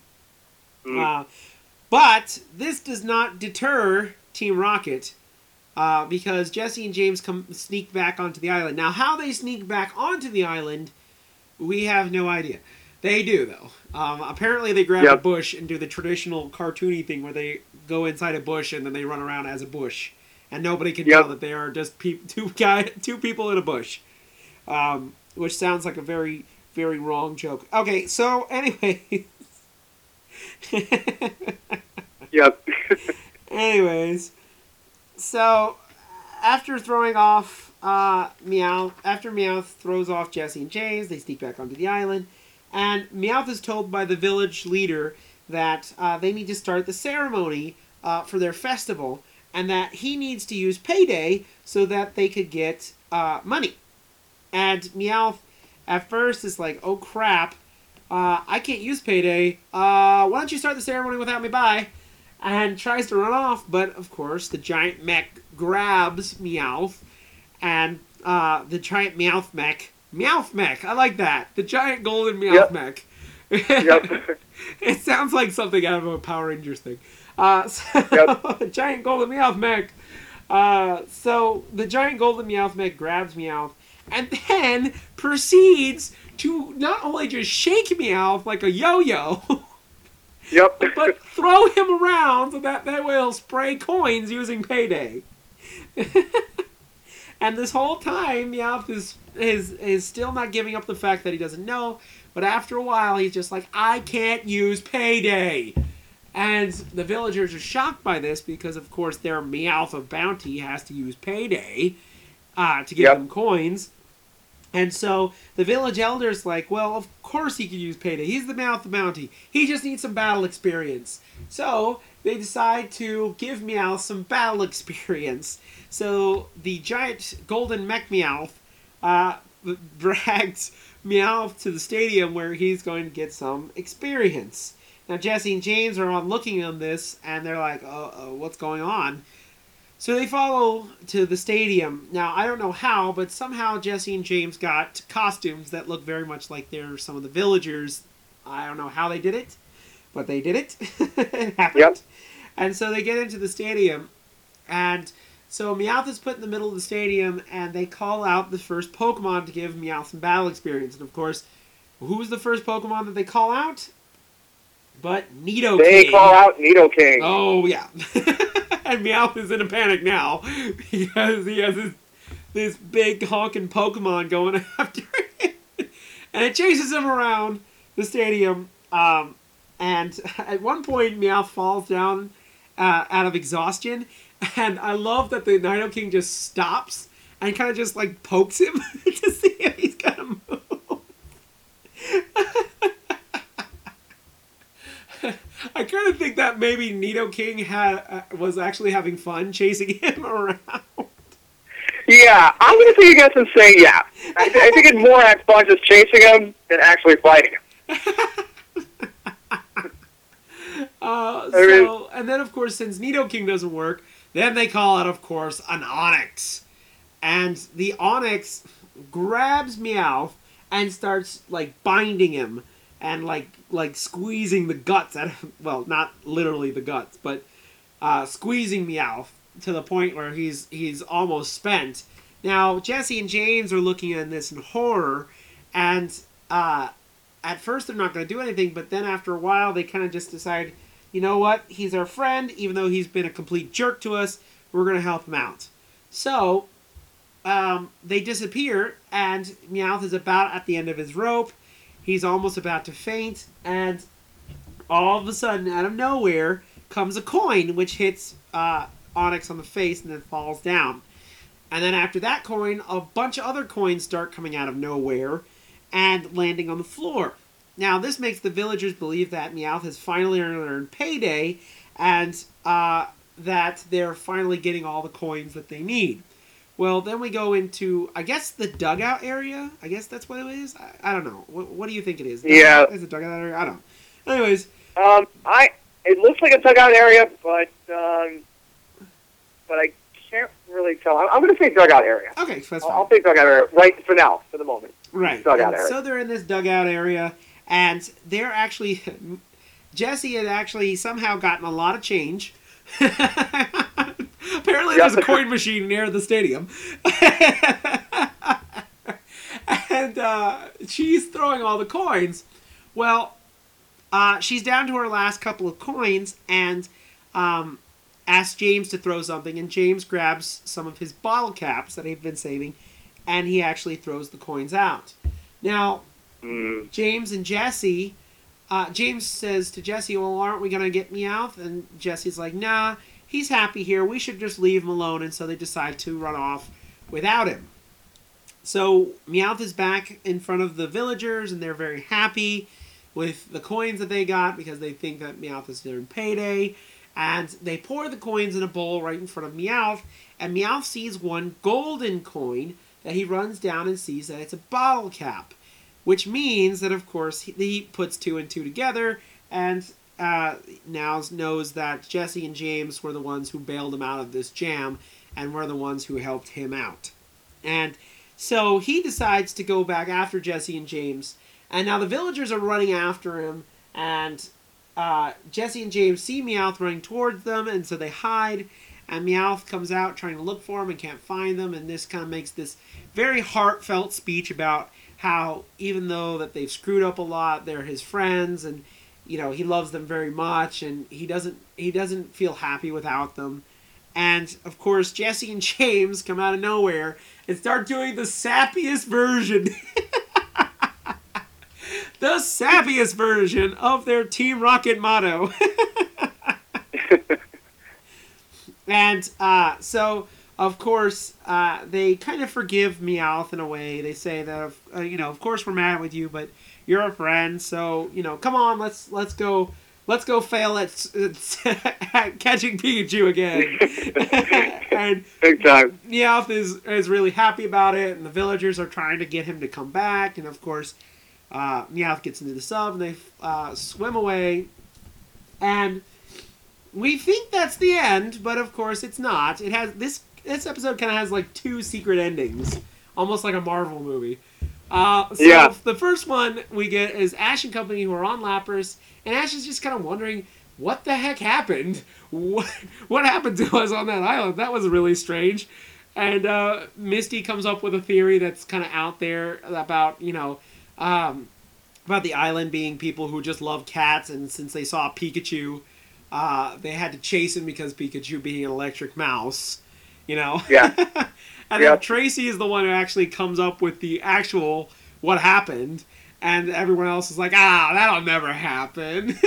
But this does not deter Team Rocket, because Jesse and James sneak back onto the island. Now, how they sneak back onto the island, we have no idea. They do, though. Apparently, they grab a bush and do the traditional cartoony thing where they go inside a bush and then they run around as a bush. And nobody can tell that they are just two people in a bush. Which sounds like a very, very wrong joke. Okay, so anyway. Anyways. So, after throwing off after Meowth throws off Jesse and James, they sneak back onto the island. And Meowth is told by the village leader that they need to start the ceremony for their festival, and that he needs to use Payday so that they could get money. And Meowth, at first, is like, oh crap, I can't use Payday. Why don't you start the ceremony without me? Bye. And tries to run off, but of course, the giant mech grabs Meowth, and the giant Meowth mech, I like that. The giant golden Meowth mech. It sounds like something out of a Power Rangers thing. Giant golden Meowth mech. So the giant golden Meowth mech grabs Meowth, and then proceeds to not only just shake Meowth like a yo-yo, but throw him around so that way he'll spray coins using Payday. And this whole time, Meowth is still not giving up the fact that he doesn't know, but after a while, he's just like, I can't use Payday. And the villagers are shocked by this because, of course, their Meowth of Bounty has to use Payday to give them coins. And so the village elder's like, well, of course he can use Payday. He's the Meowth of Bounty. He just needs some battle experience. So they decide to give Meowth some battle experience. So the giant golden mech Meowth drags Meowth to the stadium where he's going to get some experience. Now, Jesse and James are looking on this, and they're like, what's going on? So they follow to the stadium. Now, I don't know how, but somehow Jesse and James got costumes that look very much like they're some of the villagers. I don't know how they did it, but they did it. It happened. And so they get into the stadium, and so Meowth is put in the middle of the stadium, and they call out the first Pokemon to give Meowth some battle experience. And, of course, who's the first Pokemon that they call out? But Nidoking. They call out Nidoking. Oh, yeah. And Meowth is in a panic now because he has this big honking Pokemon going after him. And it chases him around the stadium. And at one point, Meowth falls down out of exhaustion. And I love that the Nidoking just stops and kind of just like pokes him to see if he's going to move. I kind of think that maybe Nidoking was actually having fun chasing him around. Yeah, I'm going to take a guess and say yeah. I think it more had fun just chasing him than actually fighting him. And then, of course, since Nidoking doesn't work, then they call out, of course, an Onix. And the Onix grabs Meowth and starts, like, binding him. And like squeezing the guts out of, well, not literally the guts, but squeezing Meowth to the point where he's almost spent. Now, Jesse and James are looking at this in horror, and at first they're not going to do anything, but then after a while they kind of just decide, you know what, he's our friend, even though he's been a complete jerk to us, we're going to help him out. So they disappear, and Meowth is about at the end of his rope. He's almost about to faint, and all of a sudden, out of nowhere, comes a coin, which hits Onyx on the face and then falls down. And then after that coin, a bunch of other coins start coming out of nowhere and landing on the floor. Now, this makes the villagers believe that Meowth has finally earned payday, and that they're finally getting all the coins that they need. Well, then we go into, I guess, the dugout area. I guess that's what it is. I don't know. What do you think it is? Yeah. Is it dugout area? I don't know. Anyways. It looks like a dugout area, but I can't really tell. I'm going to say dugout area. Okay, that's fine. I'll say dugout area right for now, for the moment. Right. Dugout area. So they're in this dugout area, and they're actually, Jesse had actually somehow gotten a lot of change. Apparently there's a coin machine near the stadium. And she's throwing all the coins. Well, she's down to her last couple of coins and asks James to throw something. And James grabs some of his bottle caps that he'd been saving, and he actually throws the coins out. Now, James and Jesse, James says to Jesse, well, aren't we going to get Meowth? And Jesse's like, nah, he's happy here. We should just leave him alone. And so they decide to run off without him. So Meowth is back in front of the villagers, and they're very happy with the coins that they got because they think that Meowth is their payday. And they pour the coins in a bowl right in front of Meowth, and Meowth sees one golden coin that he runs down and sees that it's a bottle cap, which means that, of course, he puts two and two together and now knows that Jesse and James were the ones who bailed him out of this jam and were the ones who helped him out. And so he decides to go back after Jesse and James, and now the villagers are running after him, and Jesse and James see Meowth running towards them, and so they hide, and Meowth comes out trying to look for them and can't find them, and this kind of makes this very heartfelt speech about how even though that they've screwed up a lot, they're his friends, and you know he loves them very much, and he doesn't feel happy without them. And of course, Jesse and James come out of nowhere and start doing the sappiest version, the sappiest version of their Team Rocket motto. And so, of course, they kind of forgive Meowth in a way. They say that, of course we're mad with you, but you're a friend, so, come on, let's go fail at catching Pikachu again. And big time. Meowth is really happy about it, and the villagers are trying to get him to come back, and of course, Meowth gets into the sub, and they swim away, and we think that's the end, but of course it's not. It has this episode kind of has like two secret endings, almost like a Marvel movie. The first one we get is Ash and company who are on Lapras, and Ash is just kind of wondering what the heck happened. What happened to us on that island? That was really strange. And Misty comes up with a theory that's kind of out there about about the island being people who just love cats, and since they saw Pikachu, they had to chase him because Pikachu being an electric mouse, Yeah. And then Tracy is the one who actually comes up with the actual what happened, and everyone else is like, that'll never happen.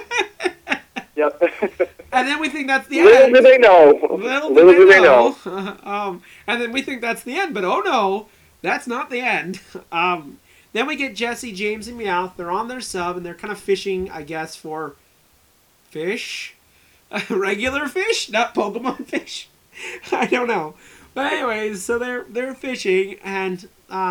Yep. And then we think that's the Little end. do they know. Little do they know. And then we think that's the end, but oh no, that's not the end. Then we get Jesse, James, and Meowth. They're on their sub, and they're kind of fishing, I guess, for fish? Regular fish? Not Pokemon fish? I don't know. But anyways, so they're fishing, and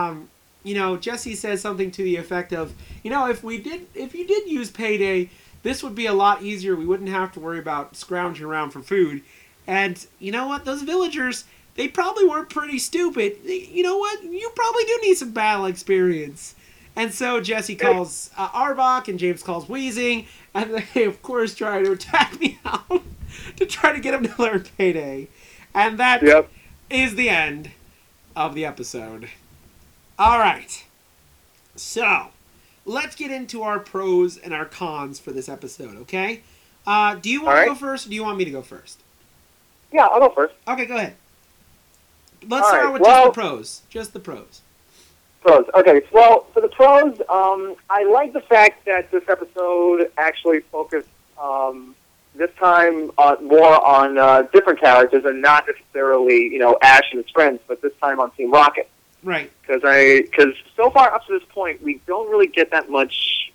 Jesse says something to the effect of, if you did use Payday, this would be a lot easier. We wouldn't have to worry about scrounging around for food. And you know what? Those villagers, they probably weren't pretty stupid. You know what? You probably do need some battle experience. And so Jesse calls Arbok, and James calls Weezing, and they, of course, try to attack me out to try to get him to learn Payday. And that is the end of the episode. All right. So, let's get into our pros and our cons for this episode, okay? Do you want All to right. go first, or do you want me to go first? Yeah, I'll go first. Okay, go ahead. Let's All start right, with well- just the pros. Just the pros. Pros. Okay, well, for the pros, I like the fact that this episode actually focused this time more on different characters and not necessarily, Ash and his friends, but this time on Team Rocket. Right. Because so far up to this point, we don't really get that much,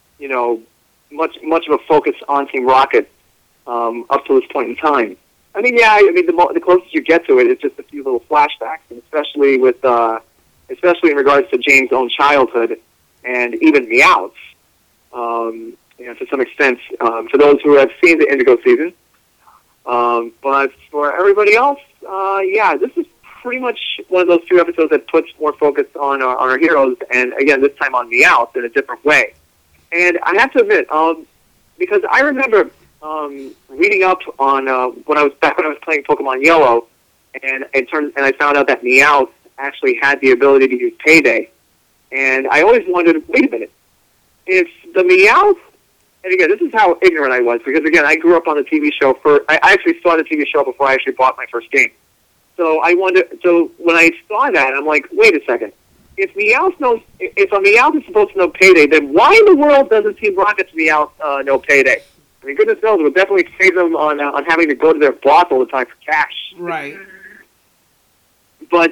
much of a focus on Team Rocket up to this point in time. I mean, the closest you get to it is just a few little flashbacks, and especially in regards to James' own childhood, and even Meowth's, to some extent, for those who have seen the Indigo season. But for everybody else, this is pretty much one of those two episodes that puts more focus on our heroes, and again, this time on Meowth in a different way. And I have to admit, because I remember reading up on when I was playing Pokemon Yellow, and I found out that Meowth actually had the ability to use Payday, and I always wondered, wait a minute, if the Meowth, and again, this is how ignorant I was, because again, I grew up on the TV show I actually saw the TV show before I actually bought my first game. So when I saw that, I'm like, wait a second. If a Meowth is supposed to know Payday, then why in the world doesn't Team Rocket's Meowth know Payday? I mean, goodness knows, it would definitely save them on having to go to their boss all the time for cash. Right. But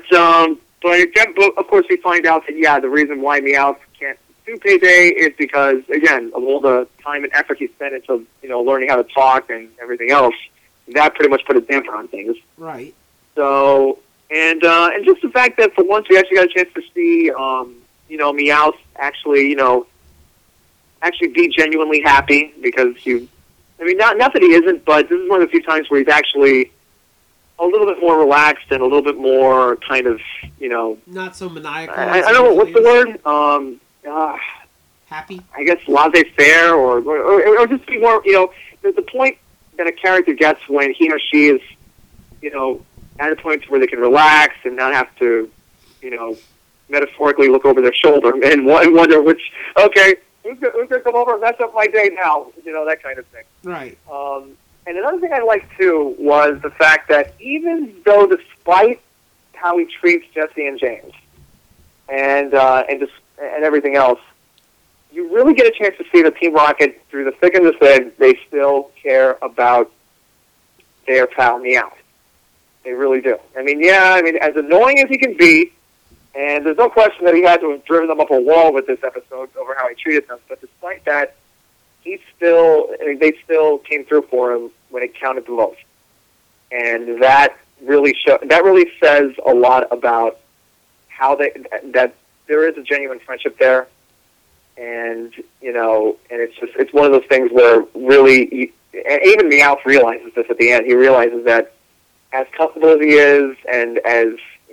of course we find out that, the reason why Meowth can't do Payday is because, again, of all the time and effort he spent into, learning how to talk and everything else, that pretty much put a damper on things. Right. So, and just the fact that for once we actually got a chance to see, Meowth actually, actually be genuinely happy, because not that he isn't, but this is one of the few times where he's actually a little bit more relaxed and a little bit more kind of, Not so maniacal. I don't know, what's the word? Happy? I guess laissez-faire, or just be more, the point that a character gets when he or she is, at a point where they can relax and not have to, metaphorically look over their shoulder and wonder who's going to come over and mess up my day now, that kind of thing. Right. And another thing I liked, too, was the fact that even though, despite how he treats Jesse and James and everything else, you really get a chance to see that Team Rocket, through the thick and the thin, they still care about their pal Meowth. They really do. As annoying as he can be, and there's no question that he had to have driven them up a wall with this episode over how he treated them, but despite that, they still came through for him when it counted the most. And that really says a lot about how that there is a genuine friendship there. And, and it's one of those things where really, and even Meowth realizes this at the end. He realizes that as comfortable as he is, and as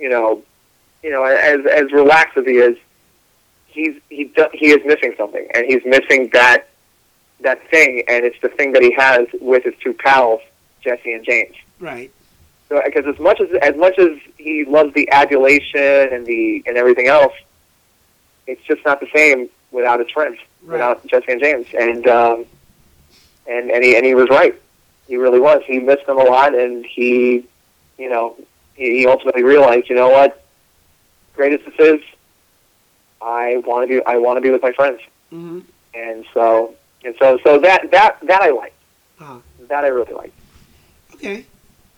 as relaxed as he is, he is missing something, and he's missing that thing, and it's the thing that he has with his two pals, Jesse and James. Right. So, because as much as he loves the adulation and everything else, it's just not the same without his friends, without Jesse and James, and he was right. He really was. He missed them a lot, and he ultimately realized, you know what, great as this is, I want to be with my friends. Mm-hmm. And so that I liked. Uh-huh. That I really liked. Okay.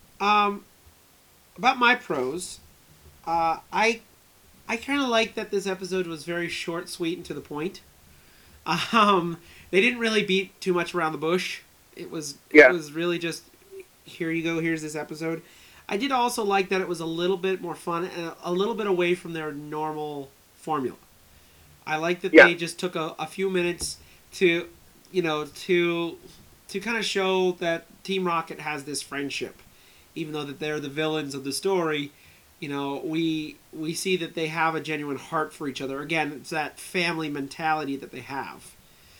About my pros, I kind of like that this episode was very short, sweet, and to the point. They didn't really beat too much around the bush. It was really just, here you go, here's this episode. I did also like that it was a little bit more fun and a little bit away from their normal formula. I like that they just took a few minutes to kind of show that Team Rocket has this friendship. Even though that they're the villains of the story, we see that they have a genuine heart for each other. Again, it's that family mentality that they have.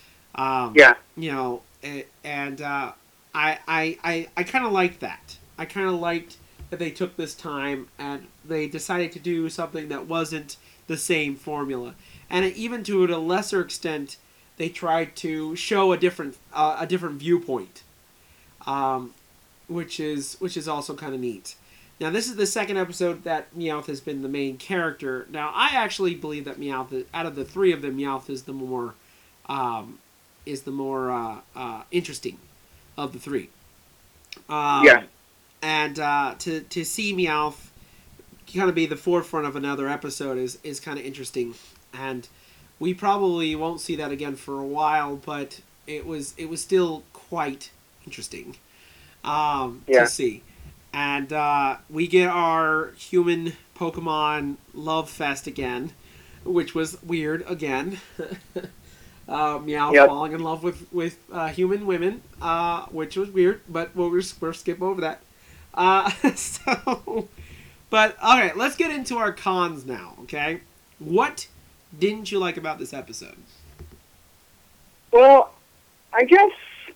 And I kind of liked that. I kind of liked that they took this time and they decided to do something that wasn't the same formula. And even to a lesser extent, they tried to show a different viewpoint, which is also kind of neat. Now, this is the second episode that Meowth has been the main character. Now, I actually believe that Meowth, out of the three of them, Meowth is the more interesting of the three. Yeah. And to see Meowth kind of be the forefront of another episode is kind of interesting. And we probably won't see that again for a while, but it was still quite interesting to see. And we get our human Pokemon love fest again, which was weird again. Meowth falling in love with human women, which was weird, but we'll skip over that. But okay, let's get into our cons now. Okay, what didn't you like about this episode? Well, I guess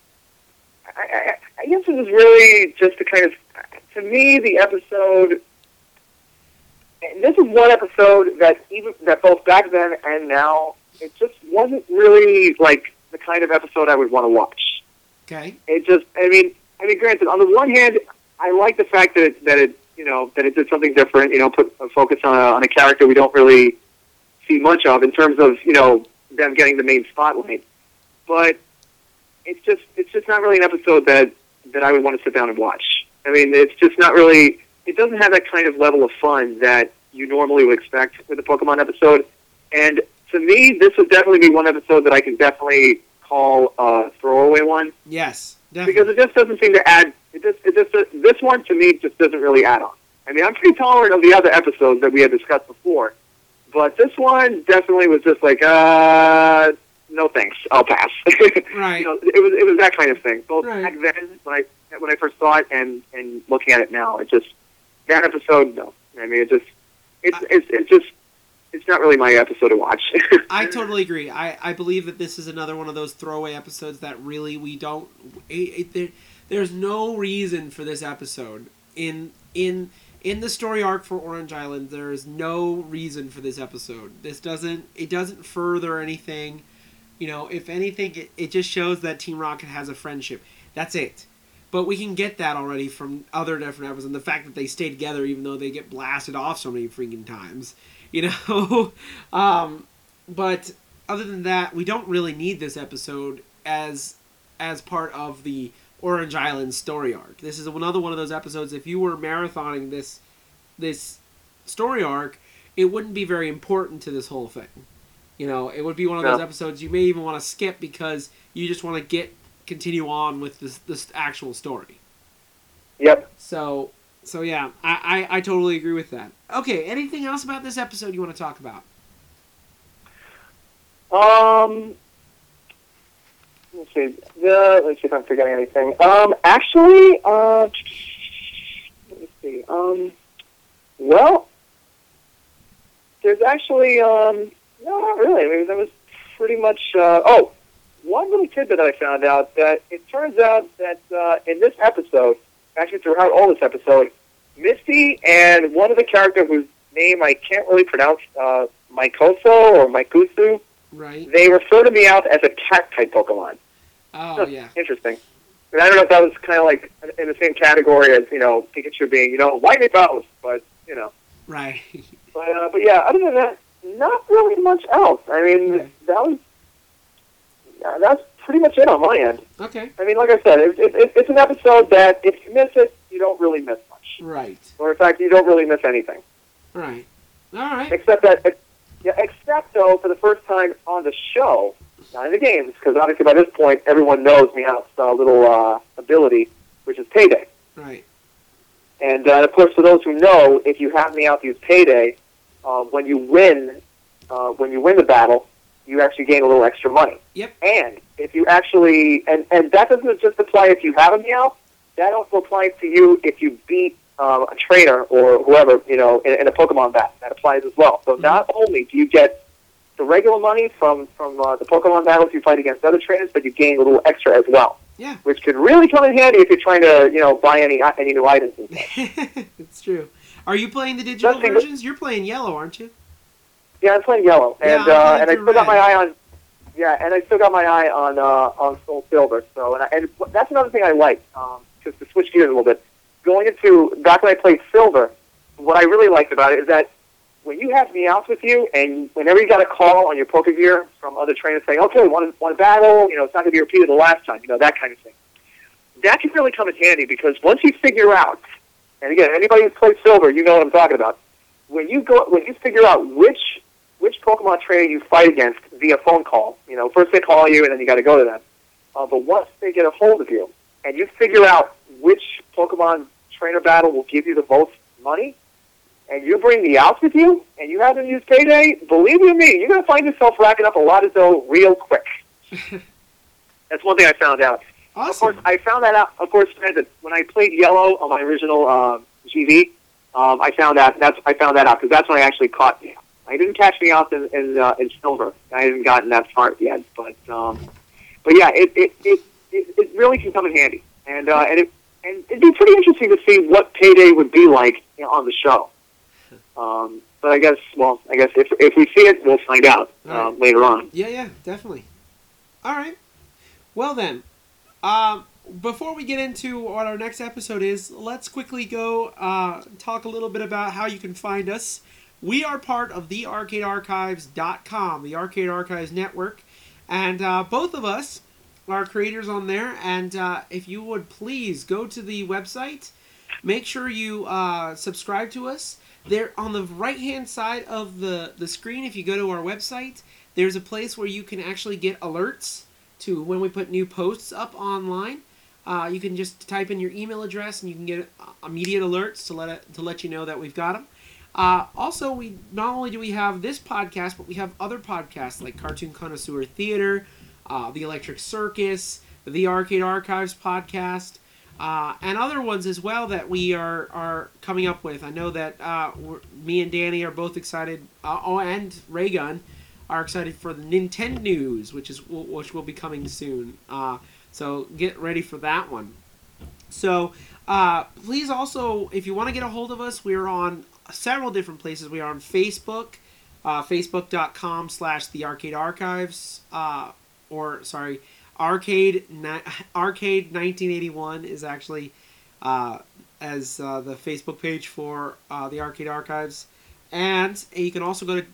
it was really just the kind of, to me, the episode. And this is one episode that both back then and now, it just wasn't really like the kind of episode I would want to watch. Okay. It just, I mean, granted, on the one hand, I like the fact that it did something different. Put a focus on a character we don't really see much of in terms of them getting the main spotlight. But it's just not really an episode that I would want to sit down and watch. I mean, it's just not really. It doesn't have that kind of level of fun that you normally would expect with a Pokemon episode. And to me, this would definitely be one episode that I can definitely call a throwaway one. Yes, definitely. Because it just doesn't seem to add. This one to me just doesn't really add on. I mean, I'm pretty tolerant of the other episodes that we had discussed before, but this one definitely was just like, no thanks, I'll pass. Right. It was that kind of thing. Both right. back then when I first saw it and looking at it now, it just, that episode, no. I mean, it's not really my episode to watch. I totally agree. I believe that this is another one of those throwaway episodes that really we don't. There's no reason for this episode in the story arc for Orange Island. There is no reason for this episode. It doesn't further anything. If anything, it just shows that Team Rocket has a friendship. That's it. But we can get that already from other different episodes. And the fact that they stay together even though they get blasted off so many freaking times. But other than that, we don't really need this episode as part of the Orange Island story arc. This is another one of those episodes, if you were marathoning this story arc, it wouldn't be very important to this whole thing. It would be one of those episodes you may even want to skip because you just want to continue on with this actual story. Yep. So yeah, I totally agree with that. Okay, anything else about this episode you want to talk about? Let's see. Let's see if I'm forgetting anything. Actually, let me see. Well, there's actually, no, not really. I mean, that was pretty much, one little tidbit that I found out, that it turns out that in this episode, actually throughout all this episode, Misty and one of the characters whose name I can't really pronounce, Mikoso or Mikusu, right? They refer to Meowth as a cat-type Pokemon. Oh, yeah. Interesting. And I don't know if that was kind of like in the same category as, Pikachu being, lightning bows, but, Right. But yeah, other than that, not really much else. I mean, okay. That's pretty much it on my end. Okay. I mean, like I said, it's an episode that if you miss it, you don't really miss much. Right. Or in fact, you don't really miss anything. Right. All right. Except though, for the first time on the show, not in the games, because obviously by this point, everyone knows Meowth's little ability, which is Payday. Right. And of course, for those who know, if you have Meowth use Payday, when you win the battle, you actually gain a little extra money. Yep. And if you actually, and that doesn't just apply if you have a Meowth, that also applies to you if you beat a trainer or whoever, in a Pokemon battle. That applies as well. So not only do you get the regular money from the Pokemon battles you fight against other trainers, but you gain a little extra as well. Yeah. Which could really come in handy if you're trying to, buy any new items and stuff. It's true. Are you playing the digital versions? You're playing yellow, aren't you? Yeah, I'm playing yellow, and Yeah, I still got my eye on. Yeah, and I still got my eye on Soul Silver. So, and that's another thing I like. Just to switch gears a little bit, going into back when I played Silver, what I really liked about it is that when you have Meowth with you, and whenever you got a call on your Poké Gear from other trainers saying, "Okay, want to battle? You know, it's not going to be repeated the last time." You know, that kind of thing. That can really come in handy because once you figure out, and again, anybody who's played Silver, you know what I'm talking about. When you figure out which Pokemon trainer you fight against via phone call, you know, first they call you and then you got to go to them. But once they get a hold of you and you figure out which Pokemon trainer battle will give you the most money, and you bring the outs with you and you haven't used Payday, believe you me, you're going to find yourself racking up a lot of dough real quick. That's one thing I found out. Awesome. Of course, I found that out. Of course, when I played Yellow on my original GV, I found that out because that's when I actually caught Meowth. I didn't catch Meowth in Silver. I hadn't gotten that far yet, but yeah, it really can come in handy, and it'd be pretty interesting to see what Payday would be like, you know, on the show. But I guess if we see it, we'll find out later on. Yeah, definitely. All right. Well then, before we get into what our next episode is, let's quickly go talk a little bit about how you can find us. We are part of the ArcadeArchives.com, the Arcade Archives Network, and both of us are creators on there. And if you would please go to the website, make sure you subscribe to us. There on the right-hand side of the screen, if you go to our website, there's a place where you can actually get alerts to when we put new posts up online. You can just type in your email address and you can get immediate alerts to let you know that we've got them. Also, we not only do we have this podcast, but we have other podcasts like Cartoon Connoisseur Theater, The Electric Circus, the Arcade Archives podcast, and other ones as well that we are coming up with. I know that me and Danny are both excited, and Raygun are excited for the Nintendo News, which will be coming soon. So get ready for that one. So please also, if you want to get a hold of us, we're on several different places. We are on Facebook, facebook.com/thearcadearchives, Arcade 1981 is actually as the Facebook page for the Arcade Archives. And you can also go to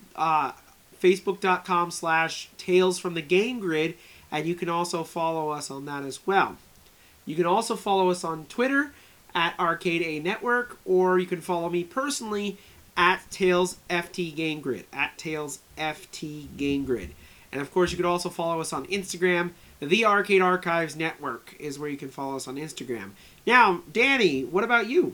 facebook.com/Tales from the Game Grid, and you can also follow us on that as well. You can also follow us on Twitter at Arcade A Network, or you can follow me personally at TailsFT Game Grid, at TailsFT Game Grid. And of course, you could also follow us on Instagram. The Arcade Archives Network is where you can follow us on Instagram. Now, Danny, what about you?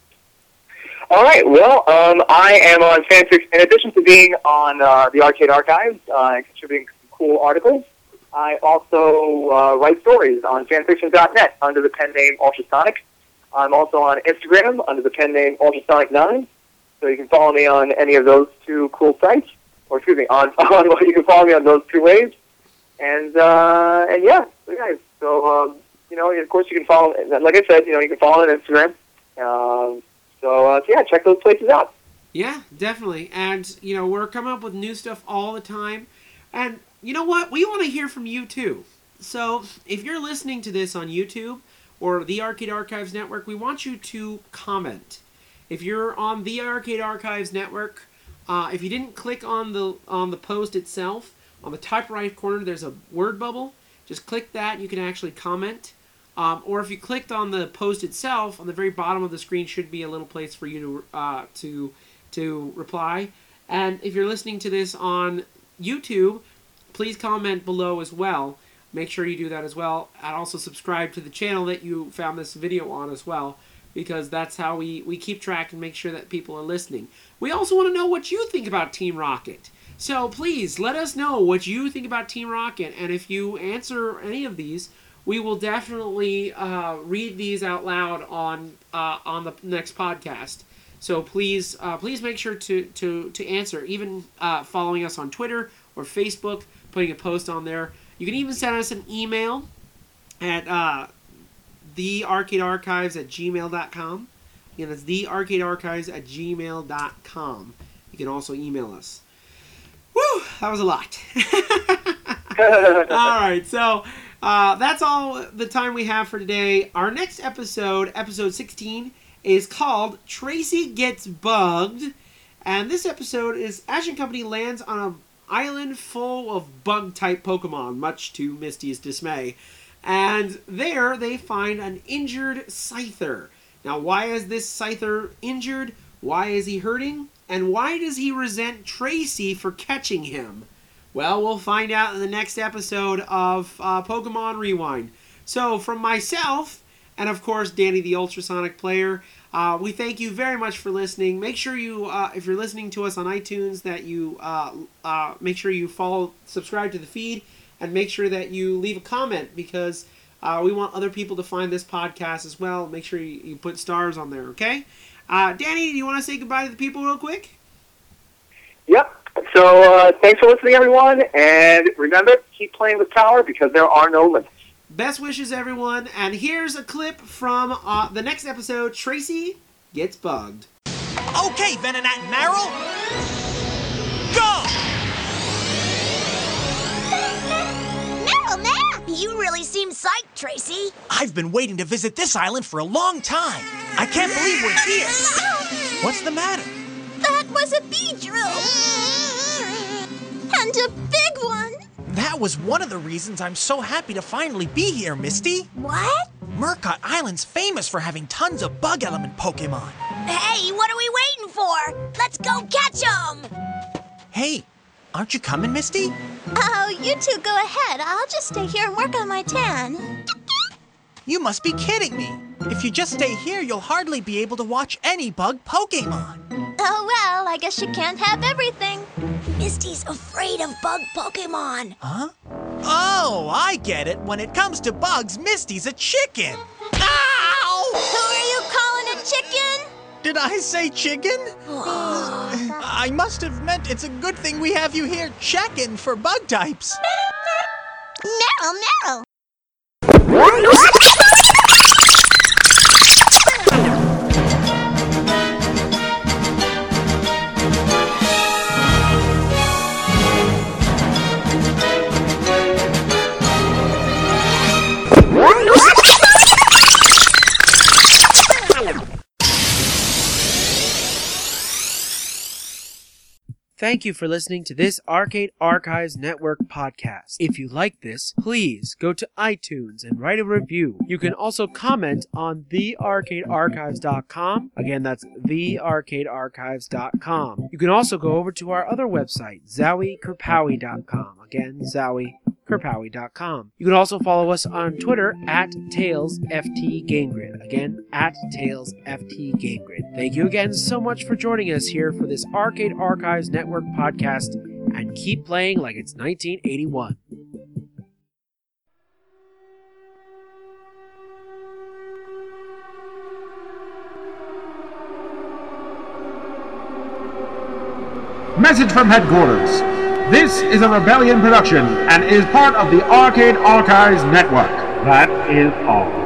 All right. Well, I am on Fanfiction. In addition to being on the Arcade Archives, contributing some cool articles, I also write stories on fanfiction.net under the pen name Ultrasonic. I'm also on Instagram under the pen name Ultrasonic9, so you can follow me on any of those two cool sites, or excuse me, you can follow me on those two ways. And yeah, guys. So you know, of course, you can follow. Like I said, you know, you can follow on Instagram. So yeah, check those places out. Yeah, definitely. And you know, we're coming up with new stuff all the time. And you know what? We want to hear from you too. So if you're listening to this on YouTube or the Arcade Archives Network, we want you to comment. If you're on the Arcade Archives Network, if you didn't click on the post itself, on the top right corner there's a word bubble. Just click that. You can actually comment. Or if you clicked on the post itself, on the very bottom of the screen should be a little place for you to reply. And if you're listening to this on YouTube, please comment below as well. Make sure you do that as well. And also subscribe to the channel that you found this video on as well, because that's how we keep track and make sure that people are listening. We also want to know what you think about Team Rocket. So please let us know what you think about Team Rocket. And if you answer any of these, we will definitely read these out loud on the next podcast. So please make sure to answer, even following us on Twitter or Facebook, putting a post on there. You can even send us an email at thearcadearchives@gmail.com. Again, that's thearcadearchives@gmail.com. You can also email us. Woo! That was a lot. All right, so that's all the time we have for today. Our next episode, episode 16, is called Tracy Gets Bugged. And this episode is Ash and Company lands on an island full of bug-type Pokemon, much to Misty's dismay. And there they find an injured Scyther. Now, why is this Scyther injured? Why is he hurting? And why does he resent Tracy for catching him? Well, we'll find out in the next episode of Pokemon Rewind. So, from myself, and of course, Danny the Ultrasonic Player, we thank you very much for listening. Make sure you, if you're listening to us on iTunes, that you make sure you subscribe to the feed, and make sure that you leave a comment, because we want other people to find this podcast as well. Make sure you put stars on there, okay? Danny, do you want to say goodbye to the people real quick? Yep. So thanks for listening, everyone. And remember, keep playing with power because there are no limits. Best wishes, everyone. And here's a clip from the next episode, Tracy Gets Bugged. Okay, Venonat and Marill. Go! Marill, you really seem psyched, Tracy. I've been waiting to visit this island for a long time. I can't believe we're here. What's the matter? That was a Beedrill. And a big one. That was one of the reasons I'm so happy to finally be here, Misty. What? Murcott Island's famous for having tons of bug element Pokemon. Hey, what are we waiting for? Let's go catch them. Hey, aren't you coming, Misty? Oh, you two go ahead. I'll just stay here and work on my tan. You must be kidding me. If you just stay here, you'll hardly be able to watch any bug Pokemon. Oh, well, I guess you can't have everything. Misty's afraid of bug Pokemon. Huh? Oh, I get it. When it comes to bugs, Misty's a chicken. Ow! Who are you calling a chicken? Did I say chicken? I must have meant it's a good thing we have you here checking for bug types. Marill. Thank you for listening to this Arcade Archives Network podcast. If you like this, please go to iTunes and write a review. You can also comment on thearcadearchives.com. Again, that's thearcadearchives.com. You can also go over to our other website, ZowieKerpowie.com. Again, ZowieKerpowie.com. You can also follow us on Twitter at TailsFTGameGrid. Again, at TailsFTGameGrid. Thank you again so much for joining us here for this Arcade Archives Network podcast, and keep playing like it's 1981. Message from headquarters. This is a Rebellion production and is part of the Arcade Archives Network. That is all.